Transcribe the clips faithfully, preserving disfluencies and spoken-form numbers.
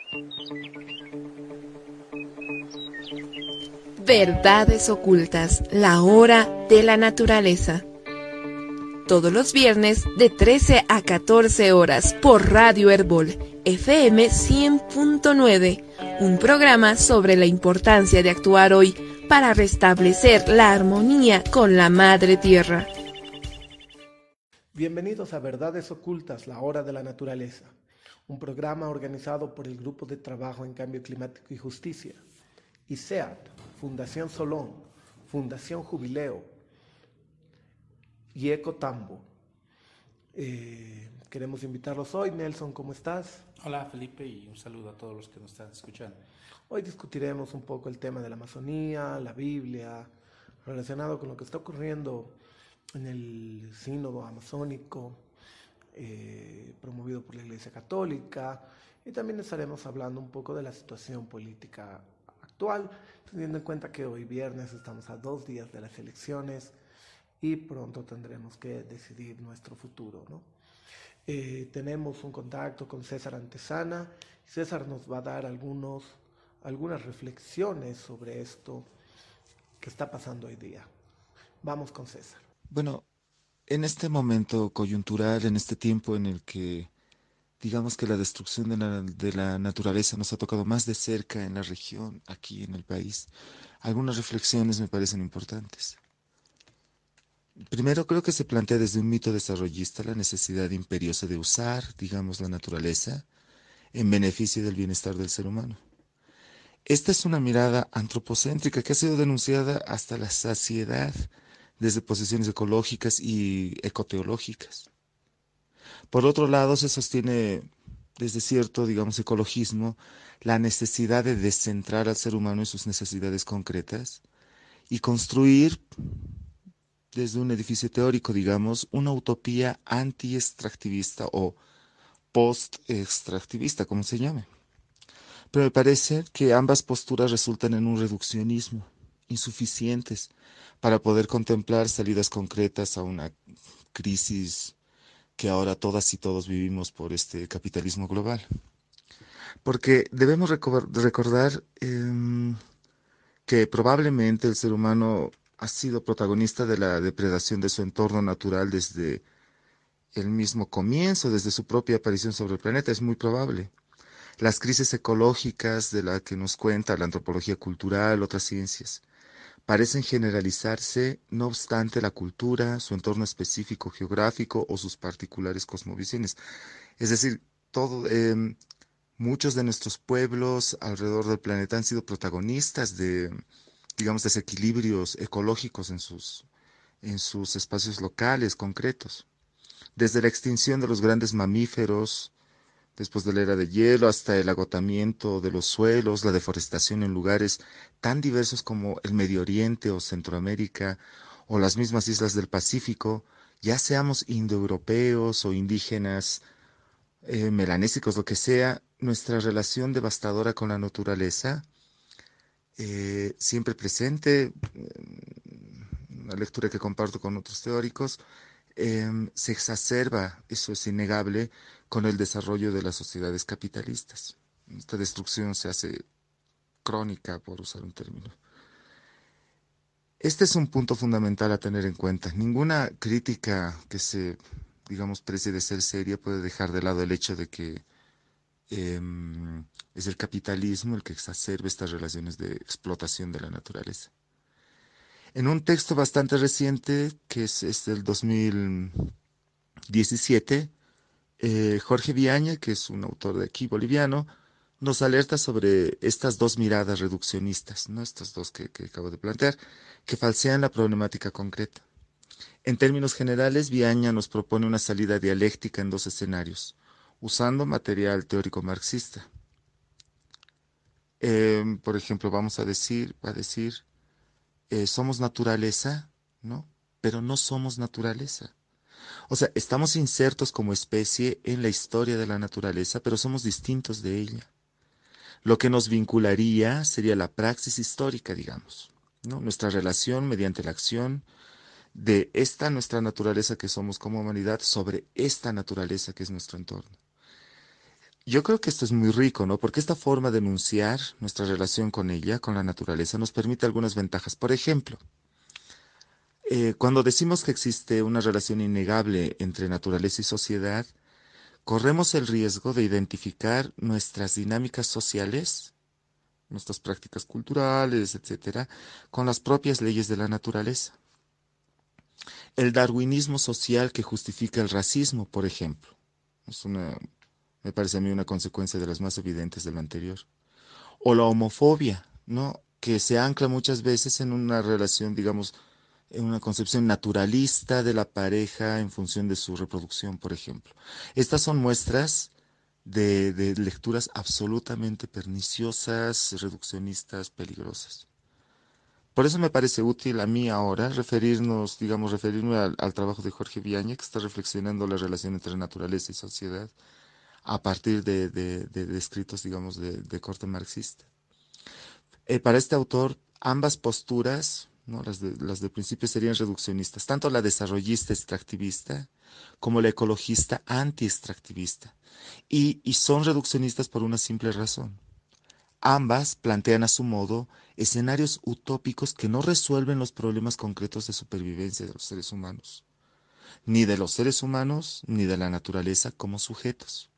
Verdades ocultas, la hora de la naturaleza. Todos los viernes de trece a catorce horas por Radio Herbol, F M cien punto nueve, un programa sobre la importancia de actuar hoy para restablecer la armonía con la Madre Tierra. Bienvenidos a Verdades Ocultas, la hora de la naturaleza, un programa organizado por el Grupo de Trabajo en Cambio Climático y Justicia, I C E A T, Fundación Solón, Fundación Jubileo y Ecotambo. Eh, queremos invitarlos hoy. Nelson, ¿cómo estás? Hola Felipe, y un saludo a todos los que nos están escuchando. Hoy discutiremos un poco el tema de la Amazonía, la Biblia, relacionado con lo que está ocurriendo en el sínodo amazónico, eh, promovido por la Iglesia Católica, y también estaremos hablando un poco de la situación política actual, teniendo en cuenta que hoy viernes estamos a dos días de las elecciones y pronto tendremos que decidir nuestro futuro, ¿no? Eh, tenemos un contacto con César Antesana. César nos va a dar algunos, algunas reflexiones sobre esto que está pasando hoy día. Vamos con César. Bueno, en este momento coyuntural, en este tiempo en el que digamos que la destrucción de la, de la naturaleza nos ha tocado más de cerca en la región, aquí en el país, algunas reflexiones me parecen importantes. Primero, creo que se plantea desde un mito desarrollista la necesidad imperiosa de usar, digamos, la naturaleza en beneficio del bienestar del ser humano. Esta es una mirada antropocéntrica que ha sido denunciada hasta la saciedad desde posiciones ecológicas y ecoteológicas. Por otro lado, se sostiene desde cierto, digamos, ecologismo la necesidad de descentrar al ser humano en sus necesidades concretas y construir, desde un edificio teórico, digamos, una utopía anti-extractivista o post-extractivista, como se llame. Pero me parece que ambas posturas resultan en un reduccionismo, insuficientes para poder contemplar salidas concretas a una crisis que ahora todas y todos vivimos por este capitalismo global. Porque debemos recordar eh, que probablemente el ser humano ha sido protagonista de la depredación de su entorno natural desde el mismo comienzo, desde su propia aparición sobre el planeta. Es muy probable. Las crisis ecológicas de las que nos cuenta la antropología cultural, otras ciencias, parecen generalizarse, no obstante la cultura, su entorno específico geográfico o sus particulares cosmovisiones. Es decir, todo, eh, muchos de nuestros pueblos alrededor del planeta han sido protagonistas de, digamos, desequilibrios ecológicos en sus, en sus espacios locales concretos. Desde la extinción de los grandes mamíferos, después de la era de hielo, hasta el agotamiento de los suelos, la deforestación en lugares tan diversos como el Medio Oriente o Centroamérica o las mismas islas del Pacífico, ya seamos indoeuropeos o indígenas, eh, melanésicos, lo que sea, nuestra relación devastadora con la naturaleza, eh, siempre presente, una lectura que comparto con otros teóricos, eh, se exacerba, eso es innegable, con el desarrollo de las sociedades capitalistas. Esta destrucción se hace crónica, por usar un término. Este es un punto fundamental a tener en cuenta. Ninguna crítica que se, digamos, precie de ser seria puede dejar de lado el hecho de que eh, es el capitalismo el que exacerba estas relaciones de explotación de la naturaleza. En un texto bastante reciente, que es, es del dos mil diecisiete, eh, Jorge Viaña, que es un autor de aquí boliviano, nos alerta sobre estas dos miradas reduccionistas, ¿no? Estas dos que, que acabo de plantear, que falsean la problemática concreta. En términos generales, Viaña nos propone una salida dialéctica en dos escenarios, usando material teórico marxista. Eh, por ejemplo, vamos a decir, va a decir, eh, somos naturaleza, ¿no? Pero no somos naturaleza. O sea, estamos insertos como especie en la historia de la naturaleza, pero somos distintos de ella. Lo que nos vincularía sería la praxis histórica, digamos, ¿no? Nuestra relación mediante la acción de esta nuestra naturaleza que somos como humanidad sobre esta naturaleza que es nuestro entorno. yo creo que esto es muy rico, ¿no? Porque esta forma de enunciar nuestra relación con ella, con la naturaleza, nos permite algunas ventajas. Por ejemplo, eh, cuando decimos que existe una relación innegable entre naturaleza y sociedad, corremos el riesgo de identificar nuestras dinámicas sociales, nuestras prácticas culturales, etcétera, con las propias leyes de la naturaleza. El darwinismo social que justifica el racismo, por ejemplo, es una, me parece a mí una consecuencia de las más evidentes de lo anterior. O la homofobia, ¿no? Que se ancla muchas veces en una relación, digamos, en una concepción naturalista de la pareja en función de su reproducción, por ejemplo. Estas son muestras de, de lecturas absolutamente perniciosas, reduccionistas, peligrosas. Por eso me parece útil a mí ahora referirnos, digamos, referirme al, al trabajo de Jorge Viaña, que está reflexionando la relación entre naturaleza y sociedad a partir de, de, de, de escritos, digamos, de, de corte marxista. Eh, para este autor, ambas posturas, ¿no? las, de, las de principio serían reduccionistas, tanto la desarrollista extractivista como la ecologista anti-extractivista. Y, y son reduccionistas por una simple razón. Ambas plantean a su modo escenarios utópicos que no resuelven los problemas concretos de supervivencia de los seres humanos, ni de los seres humanos ni de la naturaleza como sujetos.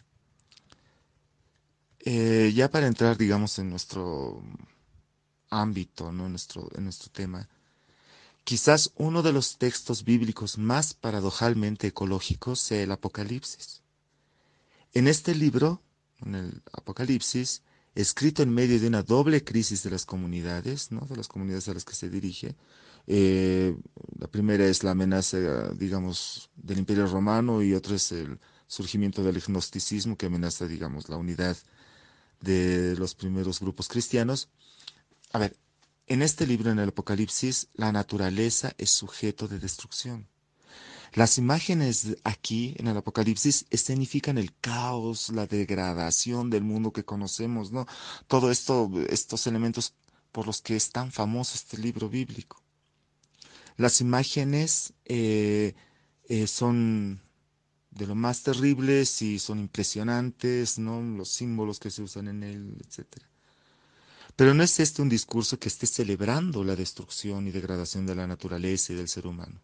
Eh, ya para entrar, digamos, en nuestro ámbito, ¿no? en, nuestro, en nuestro tema, quizás uno de los textos bíblicos más paradojalmente ecológicos sea el Apocalipsis. En este libro, en el Apocalipsis, escrito en medio de una doble crisis de las comunidades, ¿no? de las comunidades a las que se dirige, eh, la primera es la amenaza, digamos, del Imperio Romano y otra es el surgimiento del gnosticismo que amenaza, digamos, la unidad de los primeros grupos cristianos. A ver, en este libro, en el Apocalipsis, la naturaleza es sujeto de destrucción. Las imágenes aquí en el Apocalipsis escenifican el caos, la degradación del mundo que conocemos, ¿no? Todo esto, estos elementos por los que es tan famoso este libro bíblico. Las imágenes eh, eh, son de lo más terribles y son impresionantes, ¿no? Los símbolos que se usan en él, etcétera. Pero no es este un discurso que esté celebrando la destrucción y degradación de la naturaleza y del ser humano.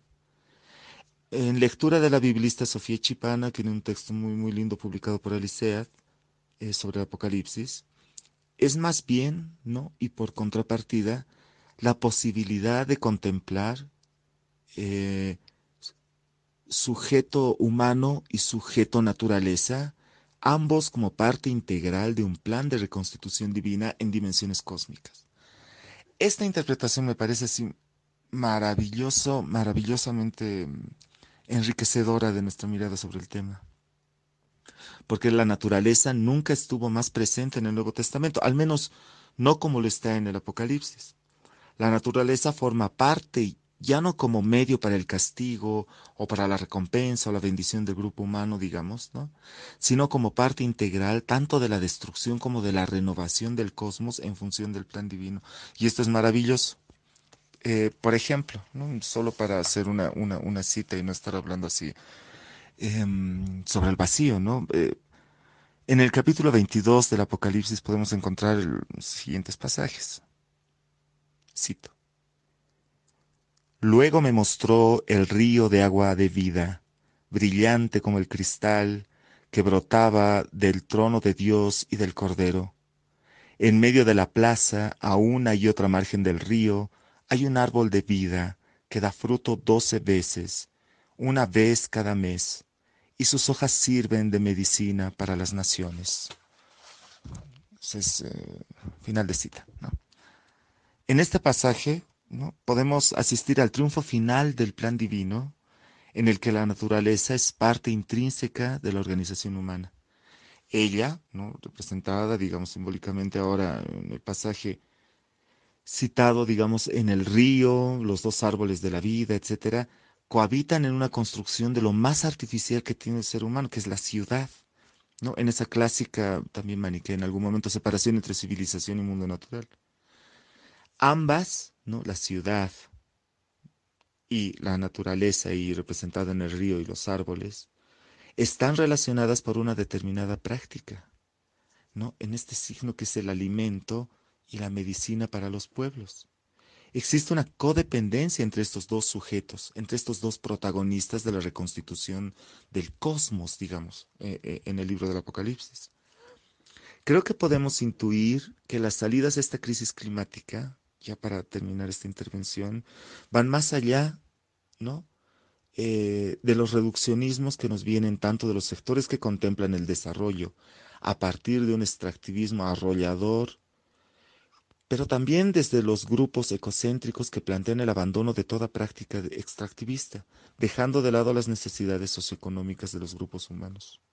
En lectura de la biblista Sofía Chipana, que tiene un texto muy, muy lindo publicado por Alicead eh, sobre el Apocalipsis, es más bien, ¿no? Y por contrapartida, la posibilidad de contemplar eh, sujeto humano y sujeto naturaleza, ambos como parte integral de un plan de reconstitución divina en dimensiones cósmicas. Esta interpretación me parece así maravilloso, maravillosamente enriquecedora de nuestra mirada sobre el tema. Porque la naturaleza nunca estuvo más presente en el Nuevo Testamento, al menos no como lo está en el Apocalipsis. La naturaleza forma parte, ya no como medio para el castigo o para la recompensa o la bendición del grupo humano, digamos, ¿no? Sino como parte integral tanto de la destrucción como de la renovación del cosmos en función del plan divino. Y esto es maravilloso. Eh, por ejemplo, ¿no? Solo para hacer una, una, una cita y no estar hablando así eh, sobre el vacío, ¿no? Eh, en el capítulo veintidós del Apocalipsis podemos encontrar los siguientes pasajes. Cito. Luego me mostró el río de agua de vida, brillante como el cristal, que brotaba del trono de Dios y del Cordero. En medio de la plaza, a una y otra margen del río, hay un árbol de vida que da fruto doce veces, una vez cada mes, y sus hojas sirven de medicina para las naciones. Ese es eh, final de cita, ¿no? En este pasaje, ¿no? podemos asistir al triunfo final del plan divino, en el que la naturaleza es parte intrínseca de la organización humana. Ella, ¿no? representada, digamos, simbólicamente ahora en el pasaje citado, digamos, en el río, los dos árboles de la vida, etcétera, cohabitan en una construcción de lo más artificial que tiene el ser humano, que es la ciudad, ¿no? En esa clásica, también maniquea en algún momento, separación entre civilización y mundo natural. Ambas, ¿no? La ciudad y la naturaleza, y representada en el río y los árboles, están relacionadas por una determinada práctica, ¿no? En este signo que es el alimento y la medicina para los pueblos. Existe una codependencia entre estos dos sujetos, entre estos dos protagonistas de la reconstitución del cosmos, digamos, eh, eh, en el libro del Apocalipsis. Creo que podemos intuir que las salidas de esta crisis climática, ya para terminar esta intervención, van más allá, ¿no? Eh, de los reduccionismos que nos vienen tanto de los sectores que contemplan el desarrollo a partir de un extractivismo arrollador, pero también desde los grupos ecocéntricos que plantean el abandono de toda práctica extractivista, dejando de lado las necesidades socioeconómicas de los grupos humanos.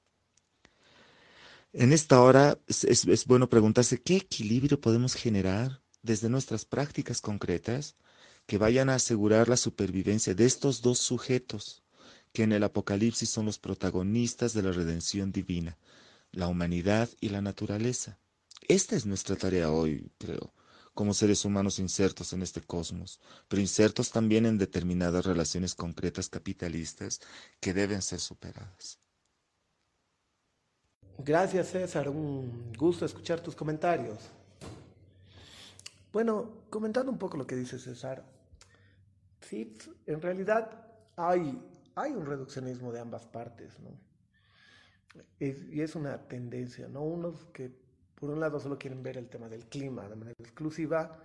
En esta hora es, es, es bueno preguntarse qué equilibrio podemos generar desde nuestras prácticas concretas que vayan a asegurar la supervivencia de estos dos sujetos que en el Apocalipsis son los protagonistas de la redención divina, la humanidad y la naturaleza. Esta es nuestra tarea hoy, creo, como seres humanos insertos en este cosmos, pero insertos también en determinadas relaciones concretas capitalistas que deben ser superadas. Gracias, César. Un gusto escuchar tus comentarios. Bueno, comentando un poco lo que dice César, sí, en realidad hay, hay un reduccionismo de ambas partes, ¿no? Es, y es una tendencia, ¿no? Unos que por un lado solo quieren ver el tema del clima de manera exclusiva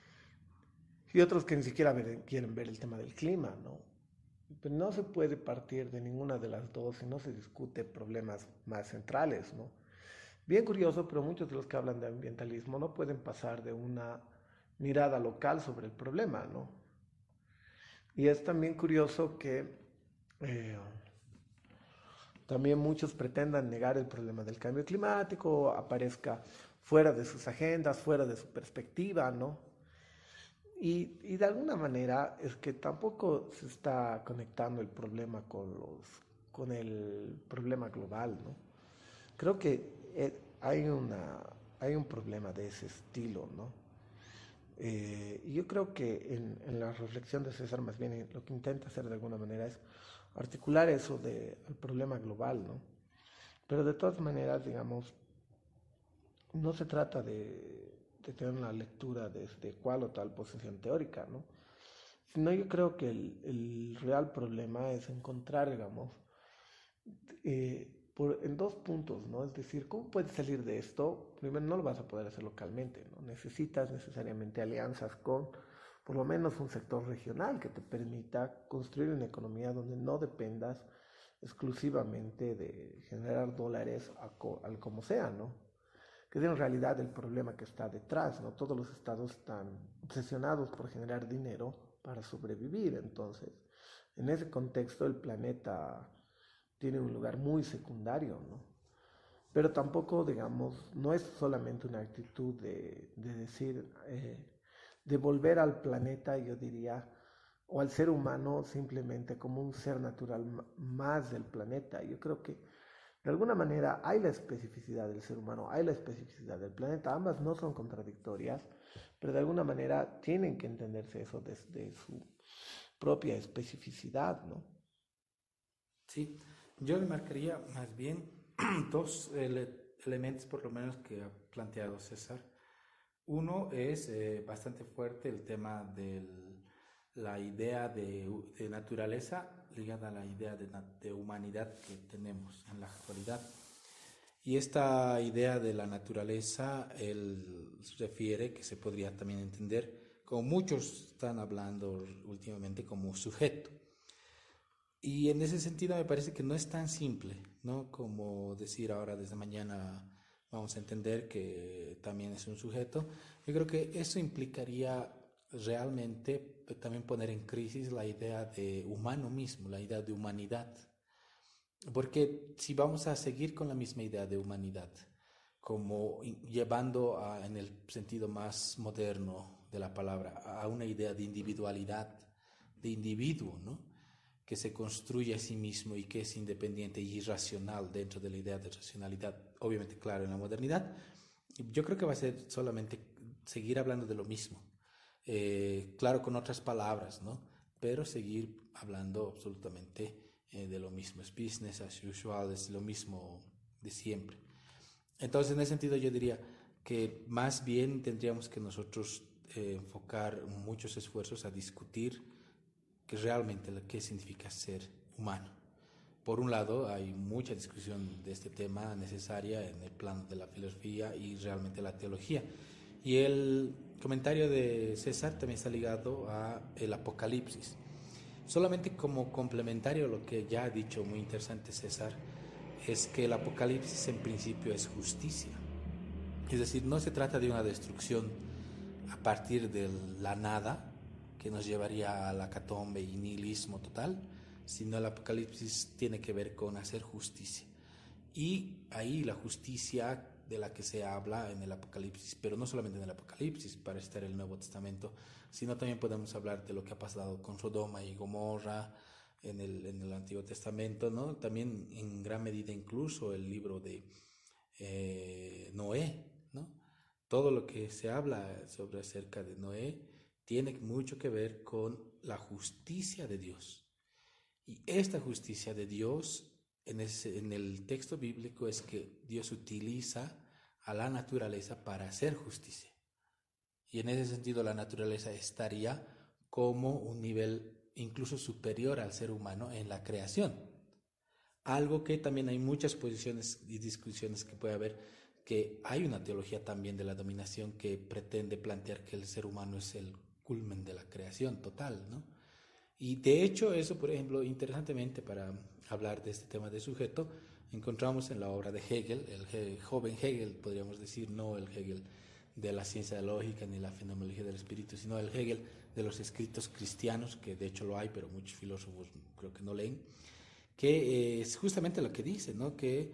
y otros que ni siquiera ver, quieren ver el tema del clima, ¿no? Pero no se puede partir de ninguna de las dos si no se discute problemas más centrales, ¿no? Bien curioso, pero muchos de los que hablan de ambientalismo no pueden pasar de una mirada local sobre el problema, ¿no? Y es también curioso que eh, también muchos pretendan negar el problema del cambio climático, aparezca fuera de sus agendas, fuera de su perspectiva, ¿no? Y, y de alguna manera es que tampoco se está conectando el problema con, los, con el problema global, ¿no? Creo que eh, hay, una, hay un problema de ese estilo, ¿no? Eh, y yo creo que en, en la reflexión de César más bien lo que intenta hacer de alguna manera es articular eso del problema global, ¿no? Pero de todas maneras, digamos, no se trata de, de tener una lectura desde cuál o tal posición teórica, ¿no? Sino yo creo que el, el real problema es encontrar, digamos, eh, por, en dos puntos, ¿no? Es decir, ¿cómo puedes salir de esto? Primero, no lo vas a poder hacer localmente, ¿no? Necesitas necesariamente alianzas con, por lo menos, un sector regional que te permita construir una economía donde no dependas exclusivamente de generar dólares a co, al como sea, ¿no? Que es en realidad el problema que está detrás, ¿no? Todos los estados están obsesionados por generar dinero para sobrevivir, entonces, en ese contexto el planeta tiene un lugar muy secundario, ¿no? Pero tampoco, digamos, no es solamente una actitud de, de decir, eh, de volver al planeta, yo diría, o al ser humano simplemente como un ser natural más del planeta. Yo creo que de alguna manera hay la especificidad del ser humano, hay la especificidad del planeta, ambas no son contradictorias, pero de alguna manera tienen que entenderse eso desde su propia especificidad, ¿no? Sí, yo le marcaría más bien dos ele elementos por lo menos que ha planteado César. Uno es eh, bastante fuerte el tema de la idea de, de naturaleza ligada a la idea de, de humanidad que tenemos en la actualidad. Y esta idea de la naturaleza, él refiere que se podría también entender, como muchos están hablando últimamente, como sujeto. Y en ese sentido me parece que no es tan simple, ¿no? Como decir ahora desde mañana vamos a entender que también es un sujeto. Yo creo que eso implicaría realmente también poner en crisis la idea de humano mismo, la idea de humanidad. Porque si vamos a seguir con la misma idea de humanidad, como llevando a, en el sentido más moderno de la palabra, a una idea de individualidad, de individuo, ¿no? Que se construye a sí mismo y que es independiente y irracional dentro de la idea de racionalidad, obviamente claro en la modernidad, yo creo que va a ser solamente seguir hablando de lo mismo, eh, claro con otras palabras, ¿no? Pero seguir hablando absolutamente eh, de lo mismo, es business as usual, es lo mismo de siempre. Entonces, en ese sentido yo diría que más bien tendríamos que nosotros eh, enfocar muchos esfuerzos a discutir que realmente qué significa ser humano. Por un lado, hay mucha discusión de este tema necesaria en el plano de la filosofía y realmente la teología. Y el comentario de César también está ligado a el Apocalipsis. Solamente como complementario a lo que ya ha dicho, muy interesante César, es que el Apocalipsis en principio es justicia. Es decir, no se trata de una destrucción a partir de la nada, que nos llevaría a la hecatombe y nihilismo total, sino el Apocalipsis tiene que ver con hacer justicia. Y ahí la justicia de la que se habla en el Apocalipsis, pero no solamente en el Apocalipsis, para estar en el Nuevo Testamento, sino también podemos hablar de lo que ha pasado con Sodoma y Gomorra en el, en el Antiguo Testamento, ¿no? También en gran medida incluso el libro de eh, Noé, ¿no? Todo lo que se habla sobre acerca de Noé tiene mucho que ver con la justicia de Dios. Y esta justicia de Dios en, ese, en el texto bíblico es que Dios utiliza a la naturaleza para hacer justicia. Y en ese sentido la naturaleza estaría como un nivel incluso superior al ser humano en la creación. Algo que también hay muchas posiciones y discusiones que puede haber, que hay una teología también de la dominación que pretende plantear que el ser humano es el culmen de la creación total, ¿no? Y de hecho eso, por ejemplo, interesantemente para hablar de este tema de sujeto, encontramos en la obra de Hegel, el He- joven Hegel, podríamos decir, no el Hegel de la ciencia lógica ni la fenomenología del espíritu, sino el Hegel de los escritos cristianos, que de hecho lo hay, pero muchos filósofos creo que no leen, que eh, es justamente lo que dice, ¿no? Que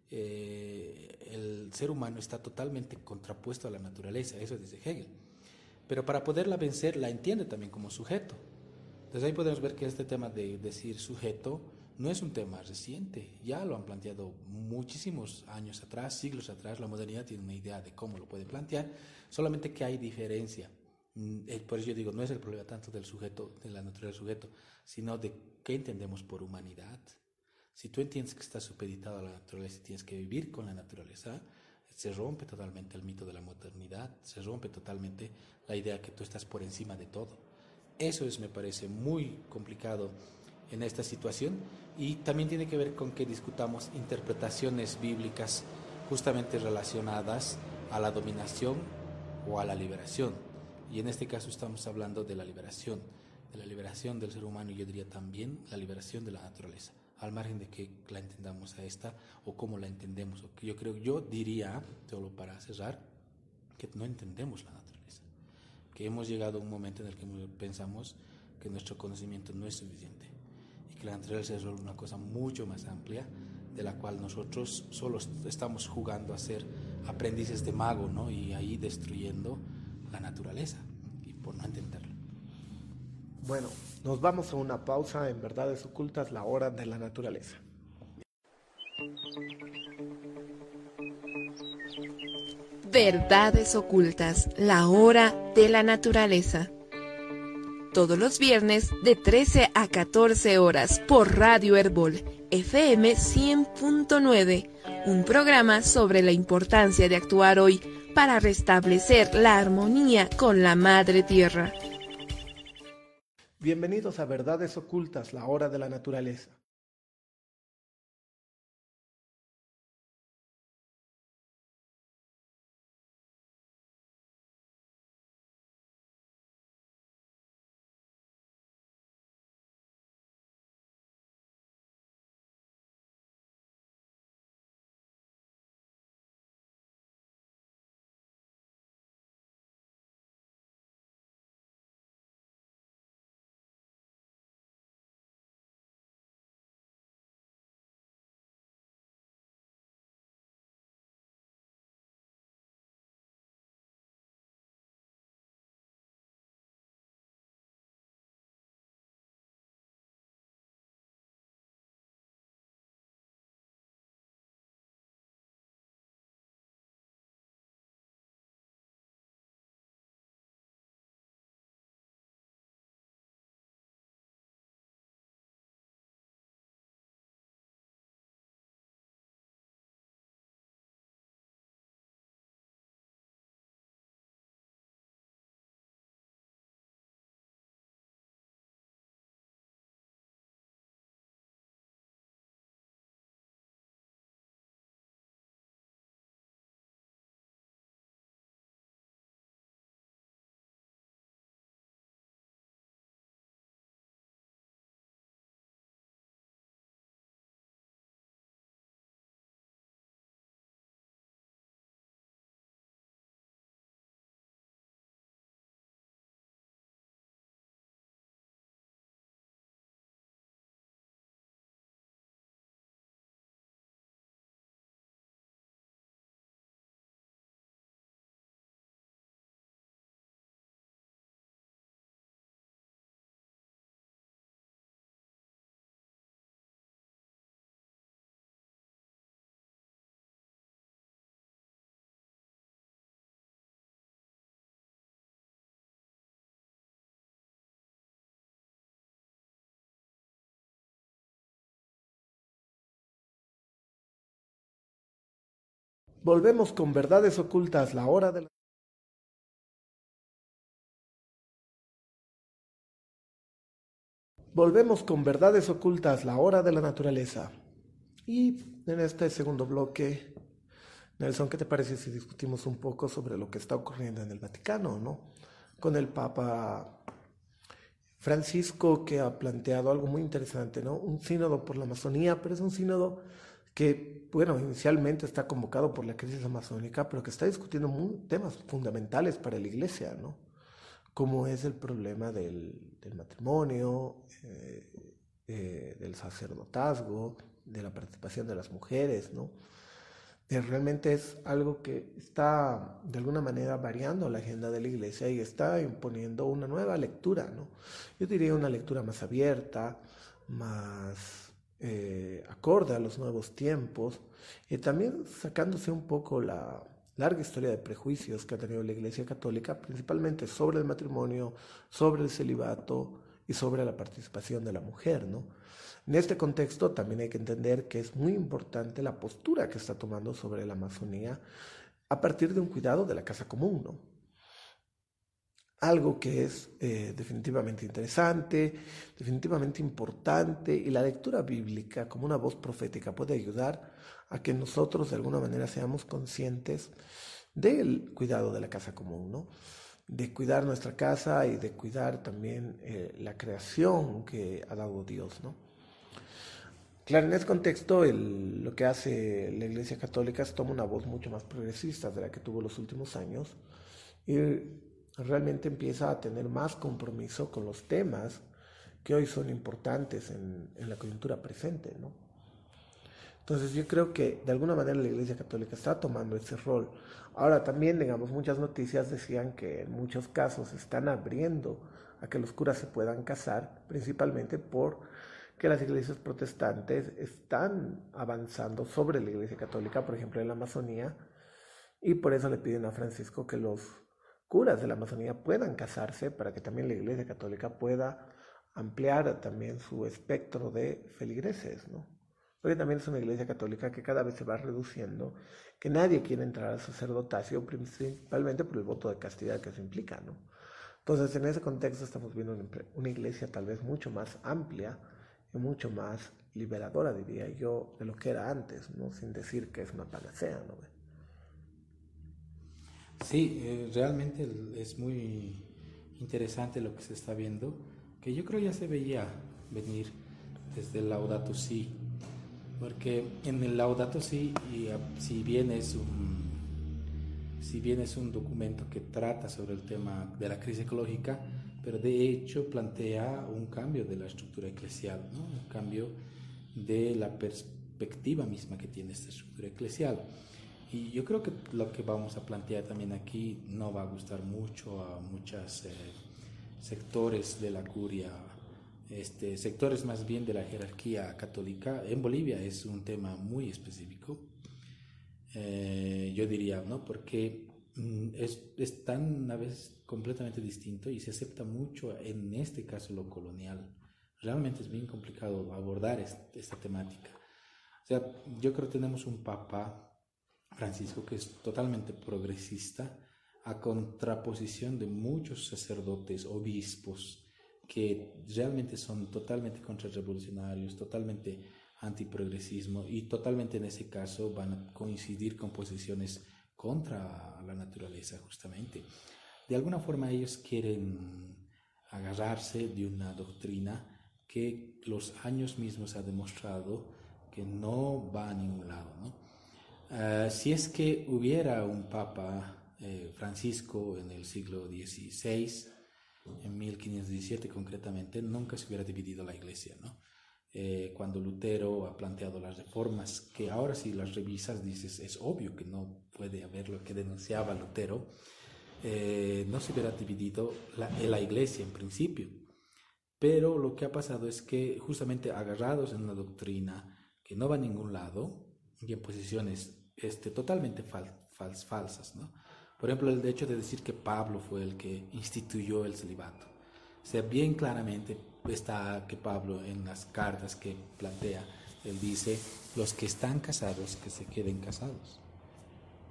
eh, el ser humano está totalmente contrapuesto a la naturaleza, eso dice Hegel. Pero para poderla vencer, la entiende también como sujeto. Entonces ahí podemos ver que este tema de decir sujeto no es un tema reciente, ya lo han planteado muchísimos años atrás, siglos atrás. La modernidad tiene una idea de cómo lo puede plantear, solamente que hay diferencia. Por eso yo digo, no es el problema tanto del sujeto, de la naturaleza del sujeto, sino de qué entendemos por humanidad. Si tú entiendes que estás supeditado a la naturaleza y tienes que vivir con la naturaleza, se rompe totalmente el mito de la modernidad, se rompe totalmente la idea que tú estás por encima de todo. Eso es, me parece, muy complicado en esta situación, y también tiene que ver con que discutamos interpretaciones bíblicas justamente relacionadas a la dominación o a la liberación. Y en este caso estamos hablando de la liberación, de la liberación del ser humano, y yo diría también la liberación de la naturaleza, al margen de que la entendamos a esta o cómo la entendemos. O que yo creo, yo diría, solo para cerrar, que no entendemos la naturaleza, que hemos llegado a un momento en el que pensamos que nuestro conocimiento no es suficiente y que la naturaleza es una cosa mucho más amplia, de la cual nosotros solo estamos jugando a ser aprendices de mago, ¿no? Y ahí destruyendo la naturaleza, y por no entenderlo. Bueno, nos vamos a una pausa en Verdades Ocultas, la hora de la naturaleza. Verdades Ocultas, la hora de la naturaleza. Todos los viernes de trece a catorce horas por Radio Herbol, F M cien punto nueve, un programa sobre la importancia de actuar hoy para restablecer la armonía con la Madre Tierra. Bienvenidos a Verdades Ocultas, la hora de la naturaleza. Volvemos con verdades ocultas, la hora de la... Volvemos con verdades ocultas, la hora de la naturaleza. Y en este segundo bloque, Nelson, ¿qué te parece si discutimos un poco sobre lo que está ocurriendo en el Vaticano, ¿no? Con el Papa Francisco, que ha planteado algo muy interesante, ¿no? Un sínodo por la Amazonía, pero es un sínodo que, bueno, inicialmente está convocado por la crisis amazónica, pero que está discutiendo muy, temas fundamentales para la Iglesia, ¿no? Como es el problema del, del matrimonio, eh, eh, del sacerdotazgo, de la participación de las mujeres, ¿no? Eh, realmente es algo que está de alguna manera variando la agenda de la Iglesia y está imponiendo una nueva lectura, ¿no? Yo diría una lectura más abierta, más eh, acorde a los nuevos tiempos y también sacándose un poco la larga historia de prejuicios que ha tenido la Iglesia Católica, principalmente sobre el matrimonio, sobre el celibato y sobre la participación de la mujer, ¿no? En este contexto también hay que entender que es muy importante la postura que está tomando sobre la Amazonía a partir de un cuidado de la casa común, ¿no? Algo que es eh, definitivamente interesante, definitivamente importante, y la lectura bíblica como una voz profética puede ayudar a que nosotros de alguna manera seamos conscientes del cuidado de la casa común, ¿no? De cuidar nuestra casa y de cuidar también eh, la creación que ha dado Dios, ¿no? Claro, en ese contexto el, lo que hace la Iglesia Católica es toma una voz mucho más progresista de la que tuvo los últimos años y realmente empieza a tener más compromiso con los temas que hoy son importantes en, en la coyuntura presente, ¿no? Entonces yo creo que de alguna manera la Iglesia Católica está tomando ese rol. Ahora también, digamos, muchas noticias decían que en muchos casos están abriendo a que los curas se puedan casar, principalmente por que las iglesias protestantes están avanzando sobre la Iglesia Católica, por ejemplo en la Amazonía, y por eso le piden a Francisco que los curas de la Amazonía puedan casarse para que también la Iglesia Católica pueda ampliar también su espectro de feligreses, ¿no? Porque también es una Iglesia Católica que cada vez se va reduciendo, que nadie quiere entrar al sacerdotacio, principalmente por el voto de castidad que eso implica, ¿no? Entonces en ese contexto estamos viendo una iglesia tal vez mucho más amplia, mucho más liberadora, diría yo, de lo que era antes, ¿no? Sin decir que es una panacea, ¿no? Sí, eh, realmente es muy interesante lo que se está viendo, que yo creo ya se veía venir desde el Laudato Si, porque en el Laudato Si, y, si bien es un si bien es un documento que trata sobre el tema de la crisis ecológica, pero de hecho plantea un cambio de la estructura eclesial, ¿no? Un cambio de la perspectiva misma que tiene esta estructura eclesial. Y yo creo que lo que vamos a plantear también aquí no va a gustar mucho a muchos eh, sectores de la curia, este, sectores más bien de la jerarquía católica. En Bolivia es un tema muy específico, eh, yo diría, ¿no? Porque Es, es tan a veces completamente distinto y se acepta mucho en este caso lo colonial. Realmente es bien complicado abordar este, esta temática. O sea, yo creo que tenemos un Papa Francisco que es totalmente progresista, a contraposición de muchos sacerdotes, obispos, que realmente son totalmente contrarrevolucionarios, totalmente antiprogresismo y totalmente en ese caso van a coincidir con posiciones contra la naturaleza, justamente. De alguna forma ellos quieren agarrarse de una doctrina que los años mismos ha demostrado que no va a ningún lado, ¿no? Uh, si es que hubiera un Papa eh, Francisco en el siglo dieciséis, en mil quinientos diecisiete concretamente, nunca se hubiera dividido la Iglesia, ¿no? Eh, cuando Lutero ha planteado las reformas, que ahora si las revisas dices es obvio que no puede haber lo que denunciaba Lutero, eh, no se hubiera dividido la, la Iglesia en principio. Pero lo que ha pasado es que justamente agarrados en una doctrina que no va a ningún lado y en posiciones este, totalmente fal, fal, falsas, ¿no? Por ejemplo, el hecho de decir que Pablo fue el que instituyó el celibato. O sea, bien claramente está que Pablo en las cartas que plantea, él dice, los que están casados, que se queden casados.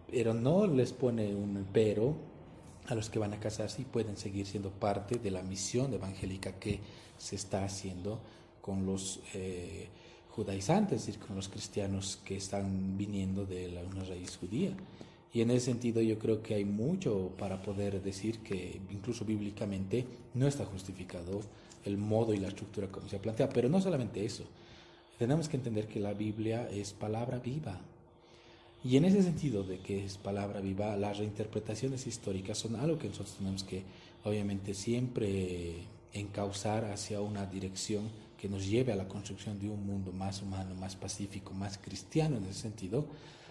pero no les pone un pero a los que van a casarse y pueden seguir siendo parte de la misión evangélica que se está haciendo con los eh, judaizantes, es decir, con los cristianos que están viniendo de la, una raíz judía. Y en ese sentido yo creo que hay mucho para poder decir que incluso bíblicamente no está justificado el modo y la estructura como se plantea. Pero no solamente eso, tenemos que entender que la Biblia es palabra viva. Y en ese sentido de que es palabra viva, las reinterpretaciones históricas son algo que nosotros tenemos que obviamente siempre encauzar hacia una dirección que nos lleve a la construcción de un mundo más humano, más pacífico, más cristiano en ese sentido.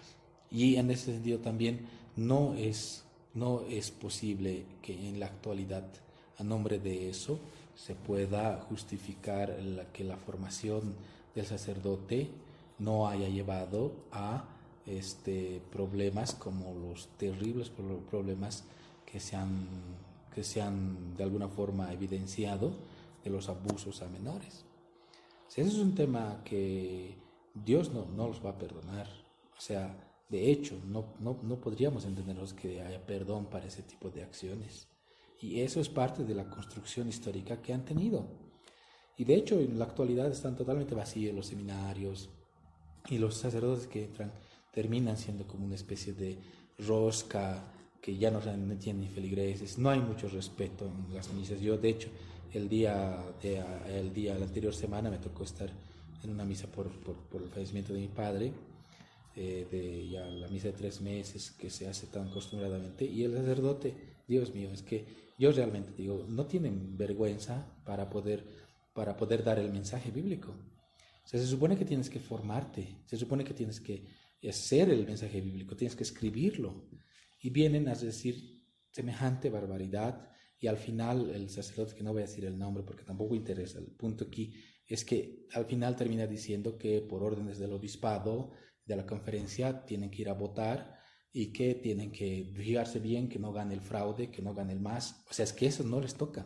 Y en ese sentido también no es, no es posible que en la actualidad, a nombre de eso, se pueda justificar la, que la formación del sacerdote no haya llevado a este, problemas como los terribles problemas que se han, que se han de alguna forma evidenciado de los abusos a menores. O sea, ese es un tema que Dios no, no los va a perdonar. O sea, de hecho, no, no, no podríamos entendernos que haya perdón para ese tipo de acciones. Y eso es parte de la construcción histórica que han tenido. Y de hecho, en la actualidad están totalmente vacíos los seminarios y los sacerdotes que entran terminan siendo como una especie de rosca que ya no tienen ni feligreses. No hay mucho respeto en las misas. Yo, de hecho, el día, de, el día, la anterior semana me tocó estar en una misa por, por, por el fallecimiento de mi padre, eh, de ya la misa de tres meses que se hace tan acostumbradamente, y el sacerdote, Dios mío, es que yo realmente digo, no tienen vergüenza para poder, para poder dar el mensaje bíblico. O sea, se supone que tienes que formarte, se supone que tienes que hacer el mensaje bíblico, tienes que escribirlo, y vienen a decir semejante barbaridad. Y al final el sacerdote, que no voy a decir el nombre porque tampoco interesa, el punto aquí es que al final termina diciendo que por órdenes del obispado, de la conferencia, tienen que ir a votar y que tienen que fijarse bien que no gane el fraude, que no gane el más. O sea, es que eso no les toca,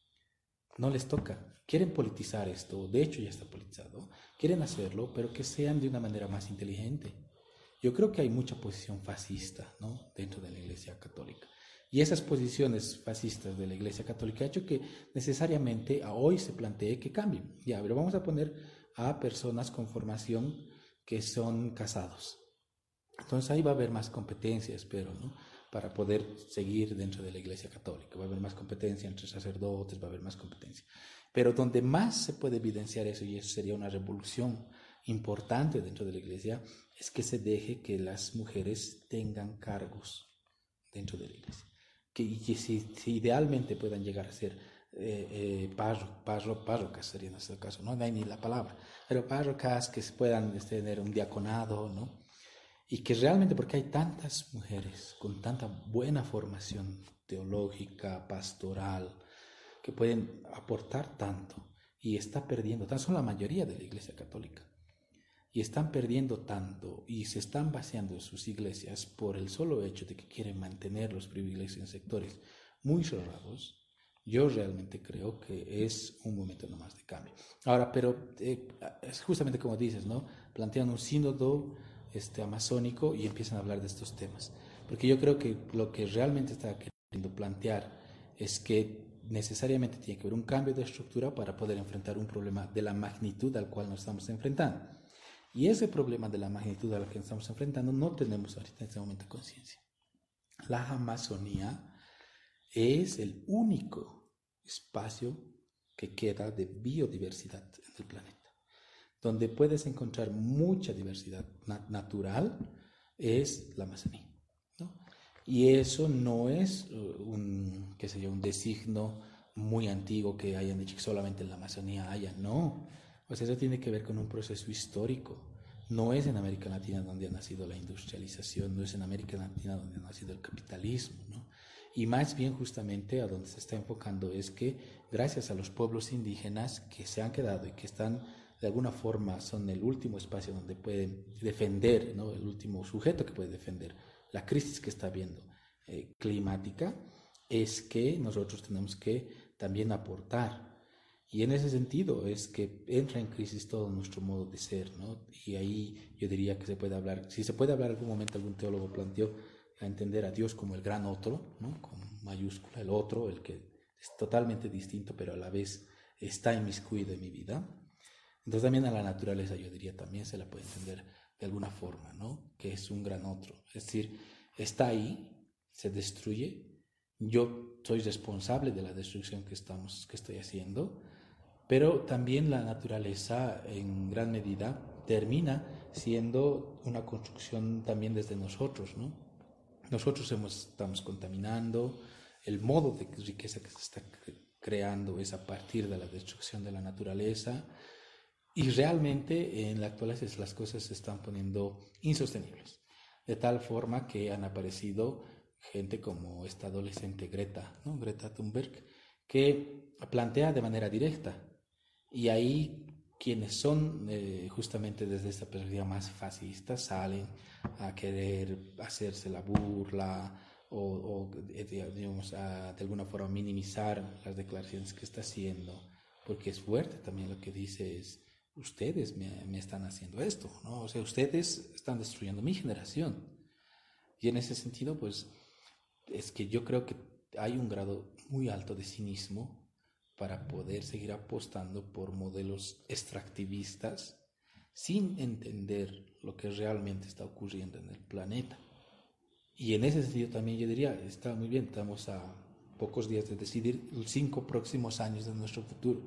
no les toca. Quieren politizar esto, de hecho ya está politizado, quieren hacerlo, pero que sean de una manera más inteligente. Yo creo que hay mucha posición fascista, ¿no?, dentro de la Iglesia Católica. Y esas posiciones fascistas de la Iglesia Católica ha hecho que necesariamente a hoy se plantee que cambien. Ya, pero vamos a poner a personas con formación que son casados. Entonces ahí va a haber más competencia, espero, ¿no?, para poder seguir dentro de la Iglesia Católica. Va a haber más competencia entre sacerdotes, va a haber más competencia. Pero donde más se puede evidenciar eso, y eso sería una revolución importante dentro de la Iglesia, es que se deje que las mujeres tengan cargos dentro de la Iglesia. Que, y que si, si idealmente puedan llegar a ser eh, eh, parro, parro, párrocas, sería en este caso, no, no hay ni la palabra, pero párrocas que puedan este, tener un diaconado, ¿no? Y que realmente, porque hay tantas mujeres con tanta buena formación teológica, pastoral, que pueden aportar tanto, y está perdiendo, tan son la mayoría de la Iglesia Católica, y están perdiendo tanto y se están vaciando sus iglesias por el solo hecho de que quieren mantener los privilegios en sectores muy cerrados. Yo realmente creo que es un momento nomás de cambio. Ahora, pero eh, es justamente como dices, ¿no? Plantean un sínodo este, amazónico y empiezan a hablar de estos temas. Porque yo creo que lo que realmente está queriendo plantear es que necesariamente tiene que haber un cambio de estructura para poder enfrentar un problema de la magnitud al cual nos estamos enfrentando. Y ese problema de la magnitud a la que nos estamos enfrentando no tenemos ahorita en este momento conciencia. La Amazonía es el único espacio que queda de biodiversidad en el planeta. Donde puedes encontrar mucha diversidad nat- natural es la Amazonía, ¿no? Y eso no es un, qué sé yo, un designo muy antiguo que hayan dicho que solamente en la Amazonía haya, no. Pues eso tiene que ver con un proceso histórico. No es en América Latina donde ha nacido la industrialización, no es en América Latina donde ha nacido el capitalismo, ¿no? Y más bien justamente a donde se está enfocando es que gracias a los pueblos indígenas que se han quedado y que están de alguna forma son el último espacio donde pueden defender, ¿no?, el último sujeto que puede defender la crisis que está habiendo eh, climática, es que nosotros tenemos que también aportar. Y en ese sentido es que entra en crisis todo nuestro modo de ser, ¿no? Y ahí yo diría que se puede hablar, si se puede hablar en algún momento, algún teólogo planteó a entender a Dios como el gran otro, ¿no? Con mayúscula, el otro, el que es totalmente distinto, pero a la vez está inmiscuido en mi vida. Entonces también a la naturaleza, yo diría, también se la puede entender de alguna forma, ¿no? Que es un gran otro. Es decir, está ahí, se destruye. Yo soy responsable de la destrucción que, estamos, que estoy haciendo, pero también la naturaleza en gran medida termina siendo una construcción también desde nosotros, ¿no? Nosotros hemos, estamos contaminando, el modo de riqueza que se está creando es a partir de la destrucción de la naturaleza, y realmente en la actualidad las cosas se están poniendo insostenibles, de tal forma que han aparecido gente como esta adolescente Greta, ¿no? Greta Thunberg, que plantea de manera directa, y ahí quienes son eh, justamente desde esta perspectiva más fascista salen a querer hacerse la burla o, o digamos, a, de alguna forma minimizar las declaraciones que está haciendo, porque es fuerte también lo que dice es: ustedes me, me están haciendo esto, ¿no? O sea, ustedes están destruyendo mi generación. Y en ese sentido, pues, es que yo creo que hay un grado muy alto de cinismo para poder seguir apostando por modelos extractivistas sin entender lo que realmente está ocurriendo en el planeta. Y en ese sentido también yo diría, está muy bien, estamos a pocos días de decidir los cinco próximos años de nuestro futuro.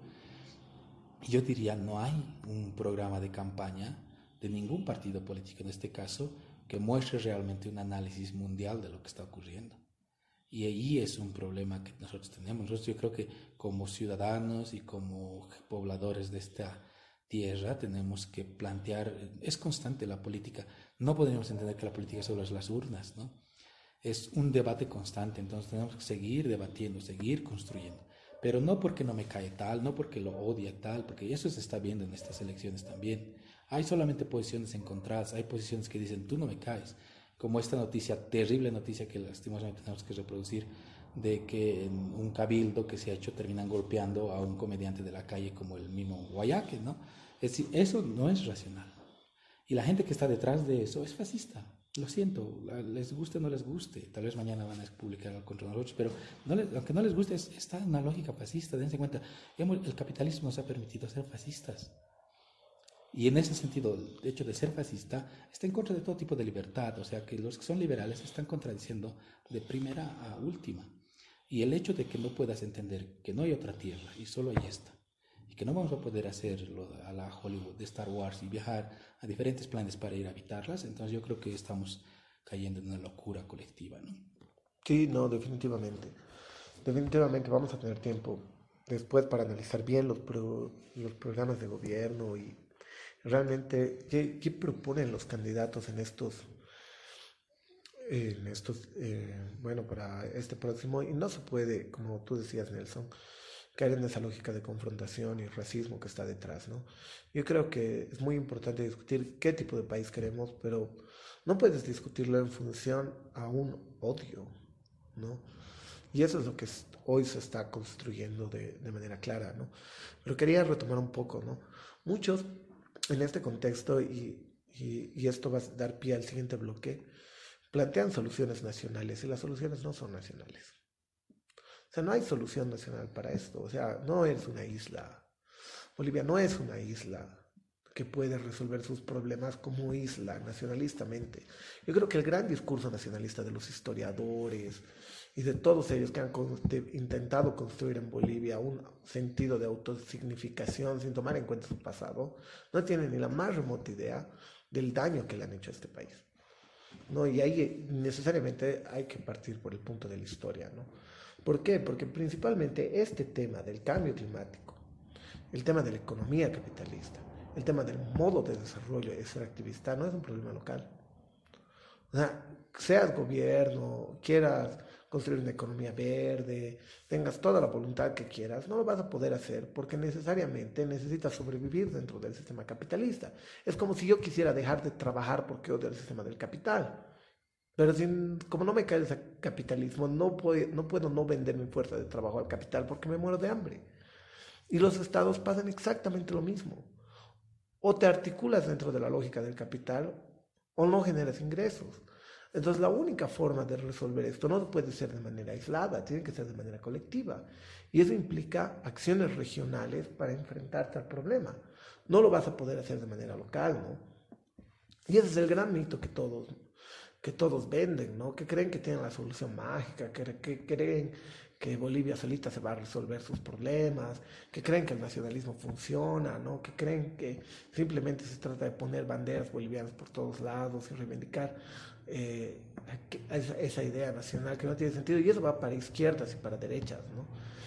Y yo diría, no hay un programa de campaña de ningún partido político en este caso que muestre realmente un análisis mundial de lo que está ocurriendo. Y ahí es un problema que nosotros tenemos. Nosotros, yo creo que como ciudadanos y como pobladores de esta tierra tenemos que plantear, es constante la política, no podríamos entender que la política solo es las urnas, ¿no? Es un debate constante, entonces tenemos que seguir debatiendo, seguir construyendo, pero no porque no me cae tal, no porque lo odia tal, porque eso se está viendo en estas elecciones también. Hay solamente posiciones encontradas, hay posiciones que dicen tú no me caes, como esta noticia, terrible noticia que lastimosamente tenemos que reproducir, de que en un cabildo que se ha hecho terminan golpeando a un comediante de la calle como el mismo Guayaque, ¿no? Es decir, eso no es racional. Y la gente que está detrás de eso es fascista. Lo siento, les guste o no les guste. Tal vez mañana van a publicar algo contra nosotros, pero no les, aunque no les guste, es, está en una lógica fascista. Dense cuenta, hemos, el capitalismo nos ha permitido ser fascistas. Y en ese sentido, el hecho de ser fascista está en contra de todo tipo de libertad. O sea, que los que son liberales están contradiciendo de primera a última. Y el hecho de que no puedas entender que no hay otra tierra y solo hay esta, y que no vamos a poder hacerlo a la Hollywood de Star Wars y viajar a diferentes planetas para ir a habitarlas, entonces yo creo que estamos cayendo en una locura colectiva, ¿no? Sí, no, definitivamente. Definitivamente vamos a tener tiempo después para analizar bien los, pro, los programas de gobierno y realmente qué, qué proponen los candidatos en estos, en estos eh, bueno, para este próximo. Y no se puede, como tú decías, Nelson, caer en esa lógica de confrontación y racismo que está detrás, ¿no? Yo creo que es muy importante discutir qué tipo de país queremos, pero no puedes discutirlo en función a un odio, ¿no? Y eso es lo que hoy se está construyendo de, de manera clara, ¿no? Pero quería retomar un poco, ¿no? Muchos en este contexto, y, y, y esto va a dar pie al siguiente bloque, plantean soluciones nacionales, y las soluciones no son nacionales. O sea, no hay solución nacional para esto. O sea, no es una isla. Bolivia no es una isla que puede resolver sus problemas como isla, nacionalistamente. Yo creo que el gran discurso nacionalista de los historiadores y de todos ellos que han intentado construir en Bolivia un sentido de autosignificación sin tomar en cuenta su pasado, no tienen ni la más remota idea del daño que le han hecho a este país, ¿no? Y ahí necesariamente hay que partir por el punto de la historia, ¿no? ¿Por qué? Porque principalmente este tema del cambio climático, el tema de la economía capitalista, el tema del modo de desarrollo extractivista no es un problema local. O sea, seas gobierno, quieras construir una economía verde, tengas toda la voluntad que quieras, no lo vas a poder hacer porque necesariamente necesitas sobrevivir dentro del sistema capitalista. Es como si yo quisiera dejar de trabajar porque odio el sistema del capital. Pero si, como no me cae ese capitalismo, no puedo, no puedo no vender mi fuerza de trabajo al capital porque me muero de hambre. Y los estados pasan exactamente lo mismo. O te articulas dentro de la lógica del capital o no generas ingresos. Entonces la única forma de resolver esto no puede ser de manera aislada, tiene que ser de manera colectiva. Y eso implica acciones regionales para enfrentarte al problema. No lo vas a poder hacer de manera local, ¿no? Y ese es el gran mito que todos, que todos venden, ¿no? Que creen que tienen la solución mágica, que, que creen que Bolivia solita se va a resolver sus problemas, que creen que el nacionalismo funciona, ¿no? Que creen que simplemente se trata de poner banderas bolivianas por todos lados y reivindicar eh, esa, esa idea nacional que no tiene sentido, y eso va para izquierdas y para derechas, ¿no?